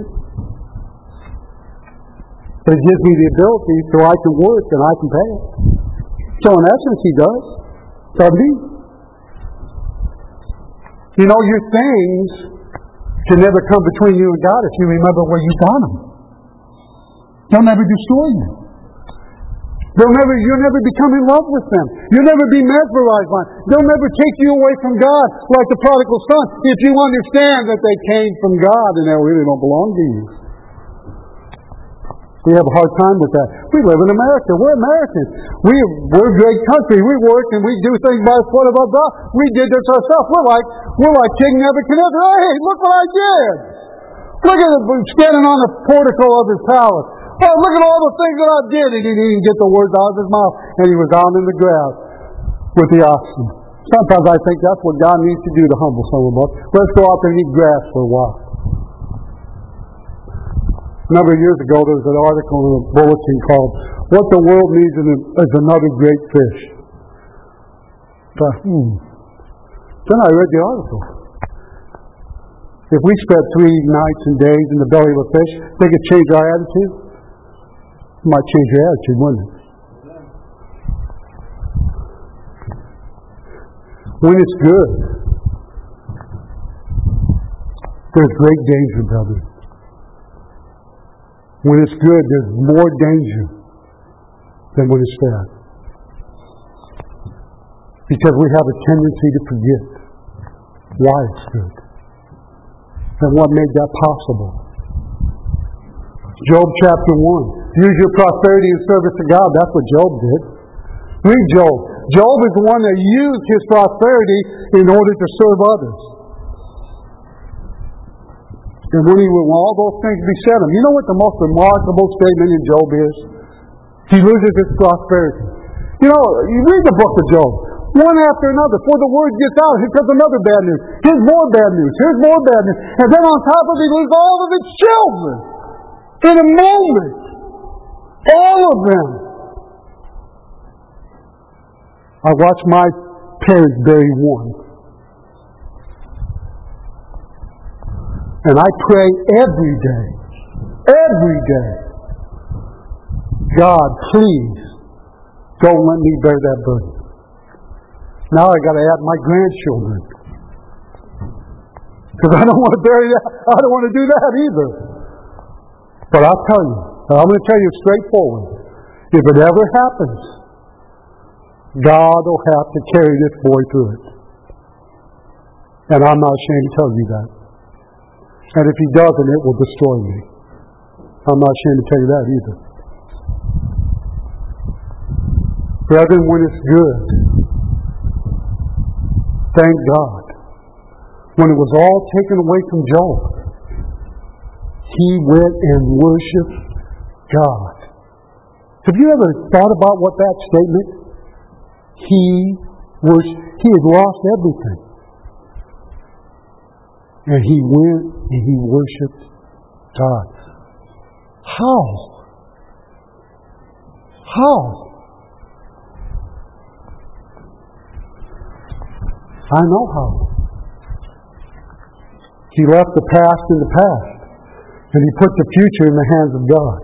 But it gives me the ability so I can work and I can pay it. So in essence, He does. Doesn't He? You know, your things can never come between you and God if you remember where you got them. They'll never destroy you. They'll never, you'll never become in love with them. You'll never be mesmerized by them. They'll never take you away from God like the prodigal son if you understand that they came from God and they really don't belong to you. We have a hard time with that. We live in America. We're Americans. We, we're a great country. We work and we do things by the foot of our brow. We did this ourselves. We're like, we're like King Nebuchadnezzar. Hey, look what I did. Look at him standing on the portico of his palace. Oh, look at all the things that I did. And he didn't even get the words out of his mouth. And he was down in the grass with the oxen. Sometimes I think that's what God needs to do to humble some of us. Let's go out there and eat grass for a while. A number of years ago, there was an article in a bulletin called, What the World Needs is Another Great Fish. But, hmm. Then I read the article. If we spent three nights and days in the belly of a fish, think it'd change our attitude? It might change your attitude, wouldn't it? When it's good, There's great danger, brother. When it's good, there's more danger than when it's bad. Because we have a tendency to forget why it's good and what made that possible. Job chapter one. Use your prosperity in service to God. That's what Job did. Read Job. Job is the one that used his prosperity in order to serve others. And when he when all those things beset him, you know what the most remarkable statement in Job is? He loses his prosperity. You know, you read the book of Job. One after another, before the word gets out, here comes another bad news. Here's more bad news. Here's more bad news. And then on top of it, he loses all of his children. In a moment. All of them. I watched my parents bury one. And I pray every day, every day, God, please, don't let me bear that burden. Now I got to add my grandchildren. Because I don't want to bury that. I don't want to do that either. But I'll tell you, I'm going to tell you straightforward, if it ever happens, God will have to carry this boy through it. And I'm not ashamed to tell you that. And if he doesn't, it will destroy me. I'm not ashamed to tell you that either. Brethren, when it's good, thank God. When it was all taken away from Job, he went and worshiped God. Have you ever thought about what that statement? He was, he had lost everything. And he went and he worshipped God. How? How? I know how. He left the past in the past. And he put the future in the hands of God.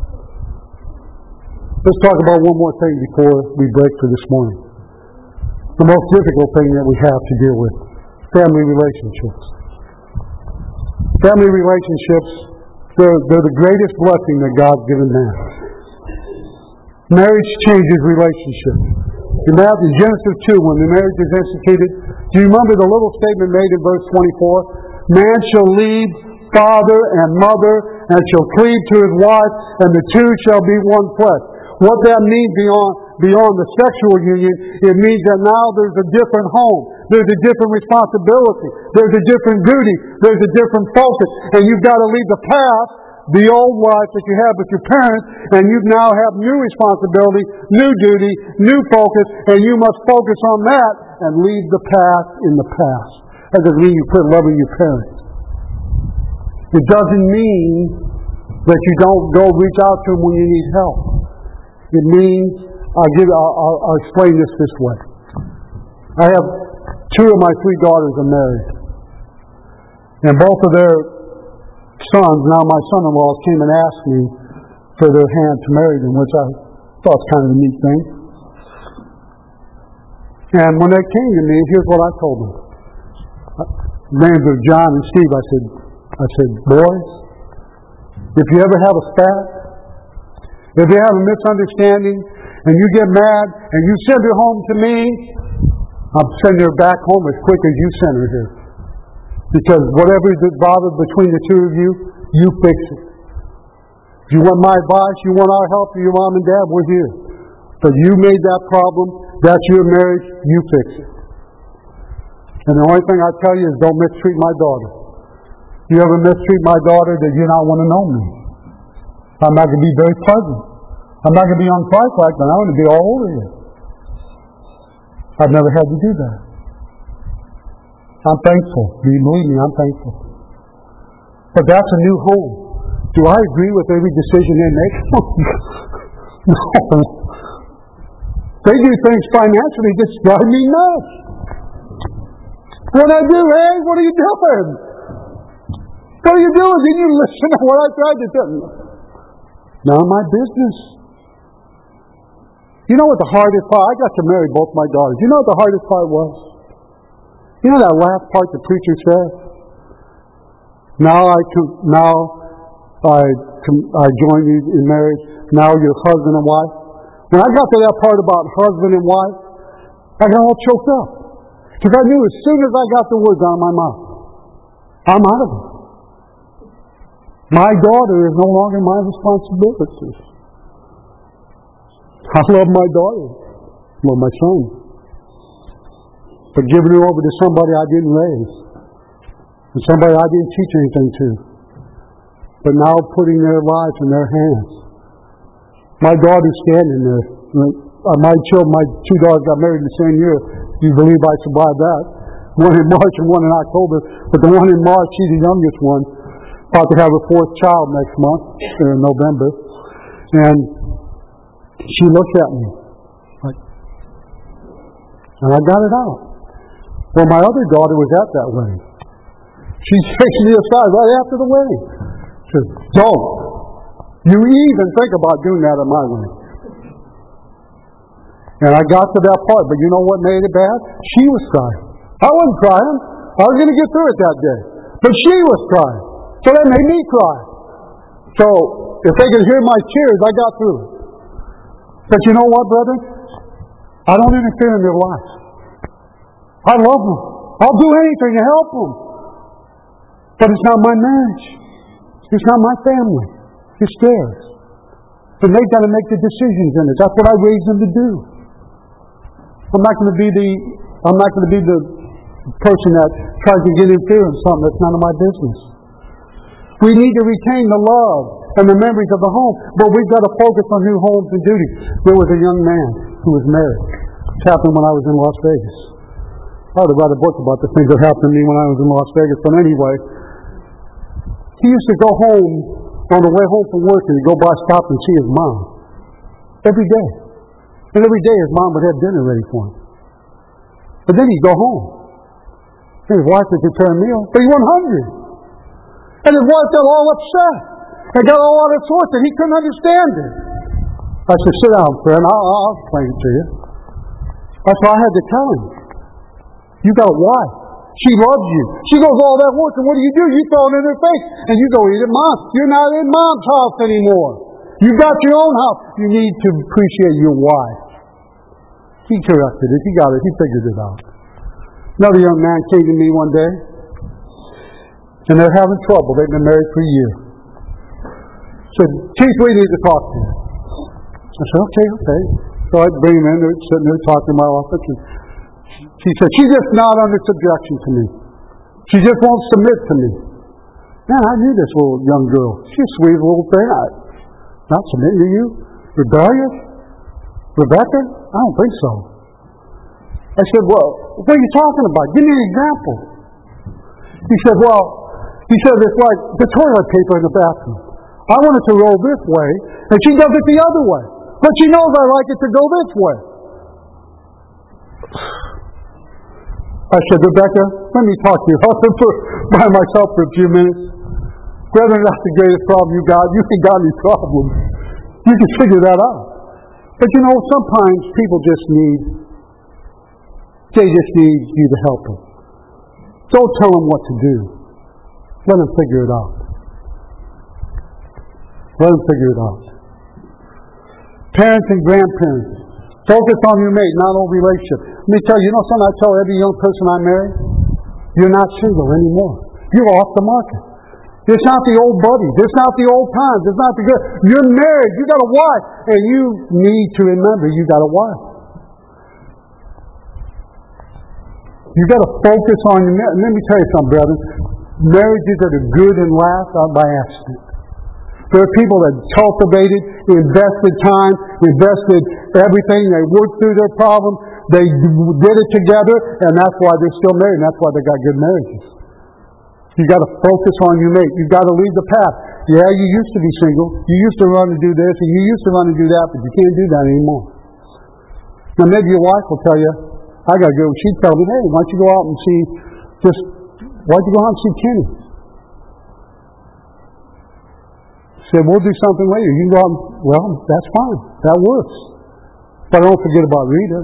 Let's talk about one more thing before we break for this morning. The most difficult thing that we have to deal with. Family relationships. Family relationships, they're, they're the greatest blessing that God's given man. Marriage changes relationships. In Genesis two, when the marriage is instituted, do you remember the little statement made in verse twenty-four? Man shall leave father and mother, and shall cleave to his wife, and the two shall be one flesh. What that means beyond beyond the sexual union, it means that now there's a different home. There's a different responsibility. There's a different duty. There's a different focus. And you've got to leave the past, the old life that you had with your parents, and you now have new responsibility, new duty, new focus, and you must focus on that and leave the past in the past. That doesn't mean you quit loving your parents. It doesn't mean that you don't go reach out to them when you need help. It means, I'll, give, I'll, I'll, I'll explain this this way. I have two of my three daughters are married. And both of their sons, now my son-in-laws, came and asked me for their hand to marry them, which I thought was kind of a neat thing. And when they came to me, here's what I told them. Names are John and Steve. I said, I said, boys, if you ever have a spat, if you have a misunderstanding, and you get mad, and you send her home to me, I'll send her back home as quick as you send her here. Because whatever is bothered between the two of you, you fix it. If you want my advice, you want our help, your mom and dad, we're here. But you made that problem, that's your marriage, you fix it. And the only thing I tell you is don't mistreat my daughter. If you ever mistreat my daughter, then you not want to know me. I'm not going to be very pleasant. I'm not going to be on Christ-like, but I'm going to be all over you. I've never had to do that. I'm thankful. Do you believe me? I'm thankful. But that's a new home. Do I agree with every decision they make? No. They do things financially that drive me nuts. What I do, hey, what are you doing? What are you doing? Did you listen to what I tried to tell you? None of my business. You know what the hardest part? I got to marry both my daughters. You know what the hardest part was? You know that last part the preacher said? Now I com- now I com- I join you in marriage. Now you're husband and wife. When I got to that part about husband and wife, I got all choked up. Because I knew as soon as I got the words out of my mouth, I'm out of it. My daughter is no longer my responsibility. I love my daughter. I love my son. But giving her over to somebody I didn't raise. And somebody I didn't teach anything to. But now putting their lives in their hands. My daughter's standing there. Uh, my children, my two daughters got married in the same year. Do you believe I survived that? One in March and one in October. But the one in March, she's the youngest one. About to have her fourth child next month, or in November. And she looks at me. Like, and I got it out. Well, my other daughter was at that wedding. She takes me aside right after the wedding. She says, don't you even think about doing that at my wedding. And I got to that part, but you know what made it bad? She was crying. I wasn't crying. I was going to get through it that day. But she was crying. So that made me cry. So, if they could hear my tears, I got through it. But you know what, brother? I don't interfere in their lives. I love them. I'll do anything to help them. But it's not my marriage. It's not my family. It's theirs. And they've got to make the decisions in it. That's what I raised them to do. I'm not going to be the I'm not going to be the person that tries to get interference in something that's none of my business. We need to retain the love and the memories of the home, but we've got to focus on new homes and duties. There was a young man who was married. It happened when I was in Las Vegas. I ought to write a book about the things that happened to me when I was in Las Vegas. But anyway, he used to go home on the way home from work and he'd go by, stop and see his mom every day. And every day his mom would have dinner ready for him. But then he'd go home. And his wife would prepare a meal, but he wasn't hungry. And his wife got all upset and got all out of sorts and he couldn't understand it. I said, sit down, friend, I'll, I'll explain it to you. That's why I had to tell him. You got a wife. She loves you. She goes all that work, and what do you do? You throw it in her face, and you go eat at Mom. You're not in Mom's house anymore. You got your own house. You need to appreciate your wife. He corrected it. He got it. He figured it out. Another young man came to me one day, and they're having trouble. They've been married for a year. Said, Keith, we need to talk to you. I said, okay, okay. So I bring him in. They're sitting there talking in my office, and he said, she's just not under subjection to me. She just won't submit to me. Man, I knew this little young girl. She's a sweet little thing. I, not submitting to you? Rebellious? Rebecca? I don't think so. I said, well, what are you talking about? Give me an example. He said, well, he said, it's like the toilet paper in the bathroom. I want it to roll this way, and she does it the other way. But she knows I like it to go this way. I said, Rebecca, let me talk to you by myself for a few minutes. Brother, that's the greatest problem you got. You ain't got any problems. You can figure that out. But you know, sometimes people just need, they just need you to help them. Don't tell them what to do. Let them figure it out. Let them figure it out. Parents and grandparents, focus on your mate, not on relationship. Let me tell you, you know something I tell every young person I marry? You're not single anymore. You're off the market. It's not the old buddies. It's not the old times. It's not the good. You're married. You got a wife. And you need to remember you got a wife. You got to focus on your marriage. Let me tell you something, brother. Marriages that are good and last are by accident. There are people that cultivated, invested time, invested everything. They worked through their problems. They did it together, and that's why they're still married. And that's why they got good marriages. You got to focus on your mate. You got to lead the path. Yeah, you used to be single. You used to run and do this, and you used to run and do that, but you can't do that anymore. Now, maybe your wife will tell you, I got to go. She'd tell me, hey, why don't you go out and see, just, why don't you go out and see Kenny? Said, we'll do something later. You can go out and, well, that's fine. That works. But don't forget about Rita.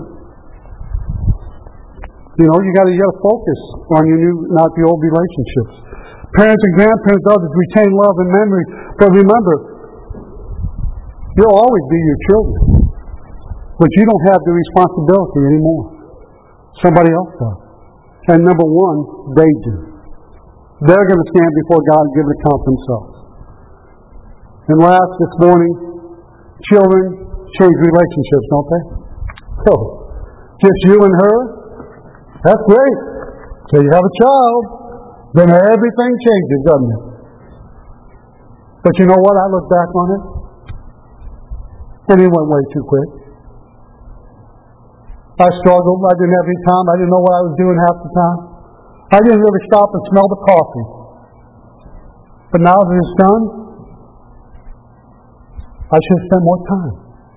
You know, you got you got to focus on your new, not the old relationships. Parents and grandparents, others retain love and memory. But remember, you'll always be your children. But you don't have the responsibility anymore. Somebody else does. And number one, they do. They're going to stand before God and give an account themselves. And last, this morning, children change relationships, don't they? So, just you and her, that's great. So you have a child, then everything changes, doesn't it? But you know what? I look back on it, and it went way too quick. I struggled. I didn't have any time. I didn't know what I was doing half the time. I didn't really stop and smell the coffee. But now that it's done, I should spend more time.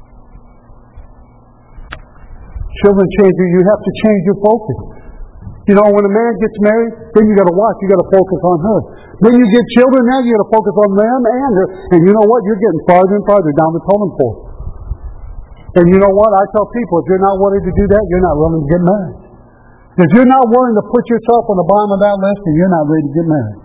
Children change you. You have to change your focus. You know, when a man gets married, then you got to watch. You got to focus on her. Then you get children. Now you got to focus on them and her. And you know what? You're getting farther and farther down the totem pole. And you know what? I tell people, if you're not willing to do that, you're not willing to get married. If you're not willing to put yourself on the bottom of that list, then you're not ready to get married.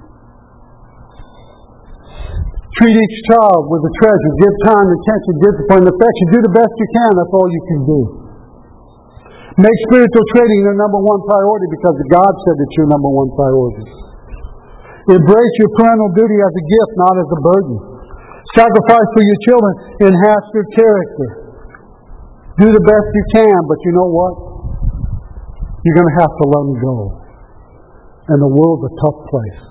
Treat each child with a treasure. Give time, attention, discipline, affection. Do the best you can. That's all you can do. Make spiritual training your number one priority because God said it's your number one priority. Embrace your parental duty as a gift, not as a burden. Sacrifice for your children. Enhance their character. Do the best you can, but you know what? You're going to have to let them go. And the world's a tough place.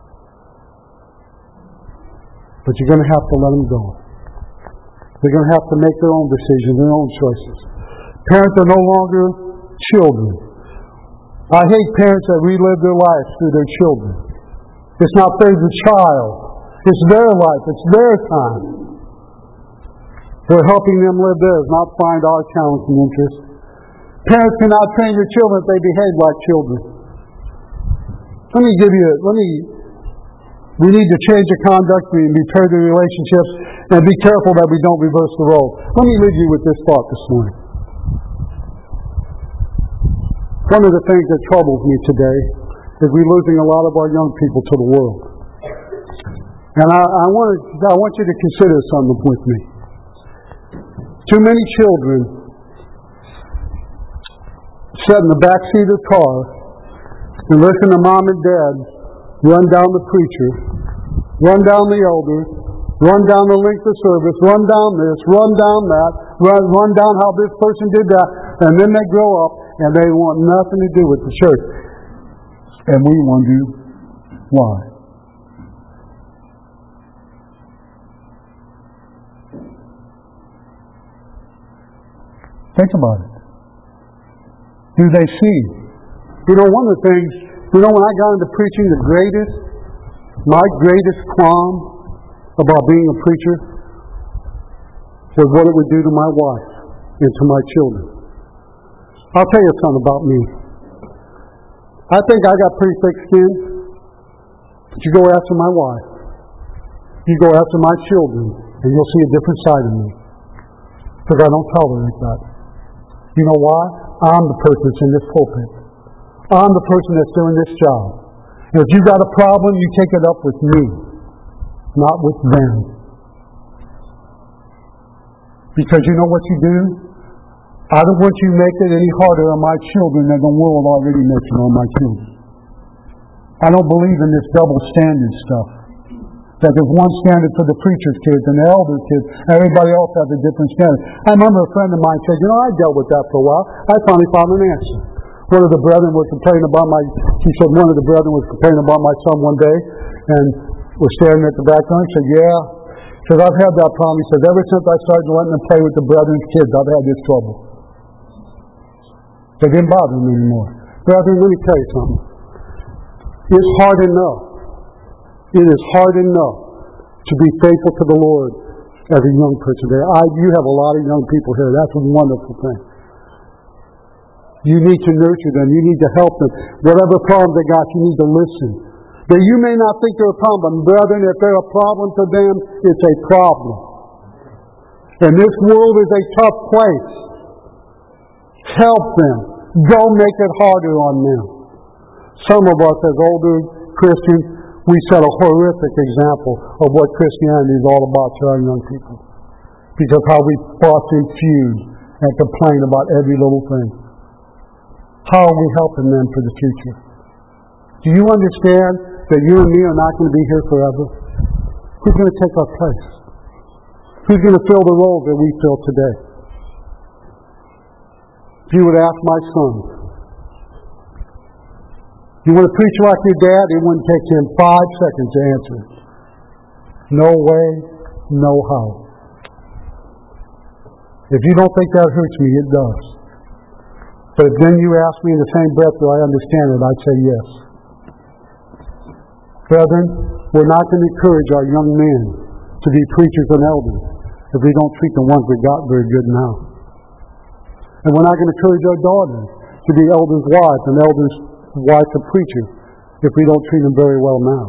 But you're going to have to let them go. They're going to have to make their own decisions, their own choices. Parents are no longer children. I hate parents that relive their lives through their children. It's not fair to the child. It's their life. It's their time. We're helping them live theirs, not find our talents and interests. Parents cannot train your children if they behave like children. Let me give you, let me, we need to change the conduct and repair the relationships and be careful that we don't reverse the role. Let me leave you with this thought this morning. One of the things that troubles me today is we're losing a lot of our young people to the world. And I, I, want, I want you to consider something with me. Too many children sit in the back seat of the car and listen to mom and dad run down the preacher, run down the elders, run down the length of service, run down this, run down that, run, run down how this person did that, and then they grow up and they want nothing to do with the church. And we wonder why. Think about it. Do they see? You know, one of the things, you know, when I got into preaching, the greatest, my greatest qualm about being a preacher was what it would do to my wife and to my children. I'll tell you something about me. I think I got pretty thick skin, but you go after my wife, you go after my children, and you'll see a different side of me. Because I don't tolerate that. You know why? I'm the person that's in this pulpit. I'm the person that's doing this job. And if you've got a problem, you take it up with me, not with them. Because you know what you do? I don't want you to make it any harder on my children than the world already makes it on my children. I don't believe in this double standard stuff. That there's one standard for the preacher's kids and the elder kids, and everybody else has a different standard. I remember a friend of mine said, you know, I dealt with that for a while. I finally found an answer. One of the brethren was complaining about my, he said one of the brethren was complaining about my son one day, and was staring at the back door. He said, yeah. He said, I've had that problem. He said, ever since I started letting them play with the brethren's kids, I've had this trouble. They didn't bother me anymore. Brethren, let me tell you something. It's hard enough. It is hard enough to be faithful to the Lord as a young person. I, you have a lot of young people here. That's a wonderful thing. You need to nurture them. You need to help them. Whatever problem they got, you need to listen. That you may not think they're a problem, but brethren, if they're a problem to them, it's a problem. And this world is a tough place. Help them. Don't make it harder on them. Some of us as older Christians, we set a horrific example of what Christianity is all about to our young people. Because how we fuss and feud and complain about every little thing. How are we helping them for the future? Do you understand that you and me are not going to be here forever? Who's going to take our place? Who's going to fill the role that we fill today? If you would ask my son, you want to preach like your dad? It wouldn't take him five seconds to answer it. No way, no how. If you don't think that hurts me, it does. But if then you ask me in the same breath, do I understand it? I'd say yes. Brethren, we're not going to encourage our young men to be preachers and elders if we don't treat the ones we got very good now. And we're not going to encourage our daughters to be elders' wives and elders' wives of preachers if we don't treat them very well now.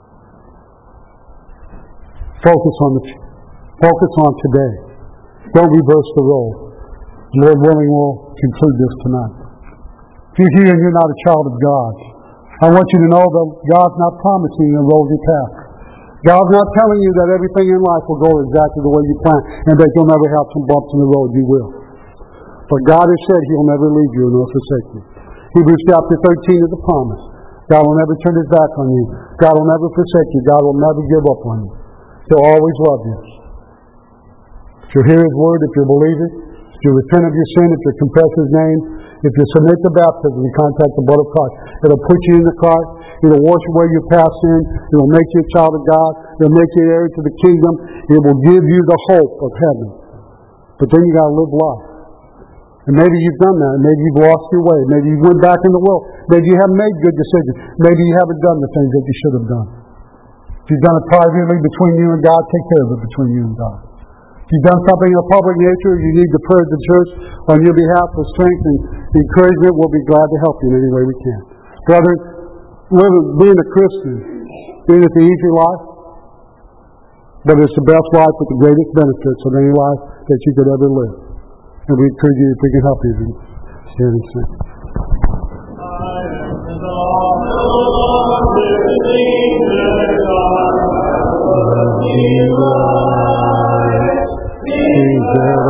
Focus on the focus on today. Don't reverse the role. Lord willing, we'll conclude this tonight. If you're here and you're not a child of God, I want you to know that God's not promising you a rosy path. God's not telling you that everything in life will go exactly the way you plan and that you'll never have some bumps in the road. You will. But God has said He'll never leave you nor forsake you. Hebrews chapter thirteen is a promise. God will never turn His back on you. God will never forsake you. God will never give up on you. He'll always love you. If you hear His word, if you believe it, if you repent of your sin, if you confess His name, if you submit to baptism and contact the blood of Christ, it'll put you in the Christ. It'll wash away your past sin. It'll make you a child of God. It'll make you heir to the kingdom. It will give you the hope of heaven. But then you got to live life. And maybe you've done that. Maybe you've lost your way. Maybe you went back in the world. Maybe you haven't made good decisions. Maybe you haven't done the things that you should have done. If you've done it privately between you and God, take care of it between you and God. If you've done something in a public nature, you need the prayer of the church on your behalf for strength and encouragement. We'll be glad to help you in any way we can. Brother, living, being a Christian, being it the easy life, but it's the best life with the greatest benefits of any life that you could ever live. And we encourage you, if we can help you, to stand and sing. I am the Lord,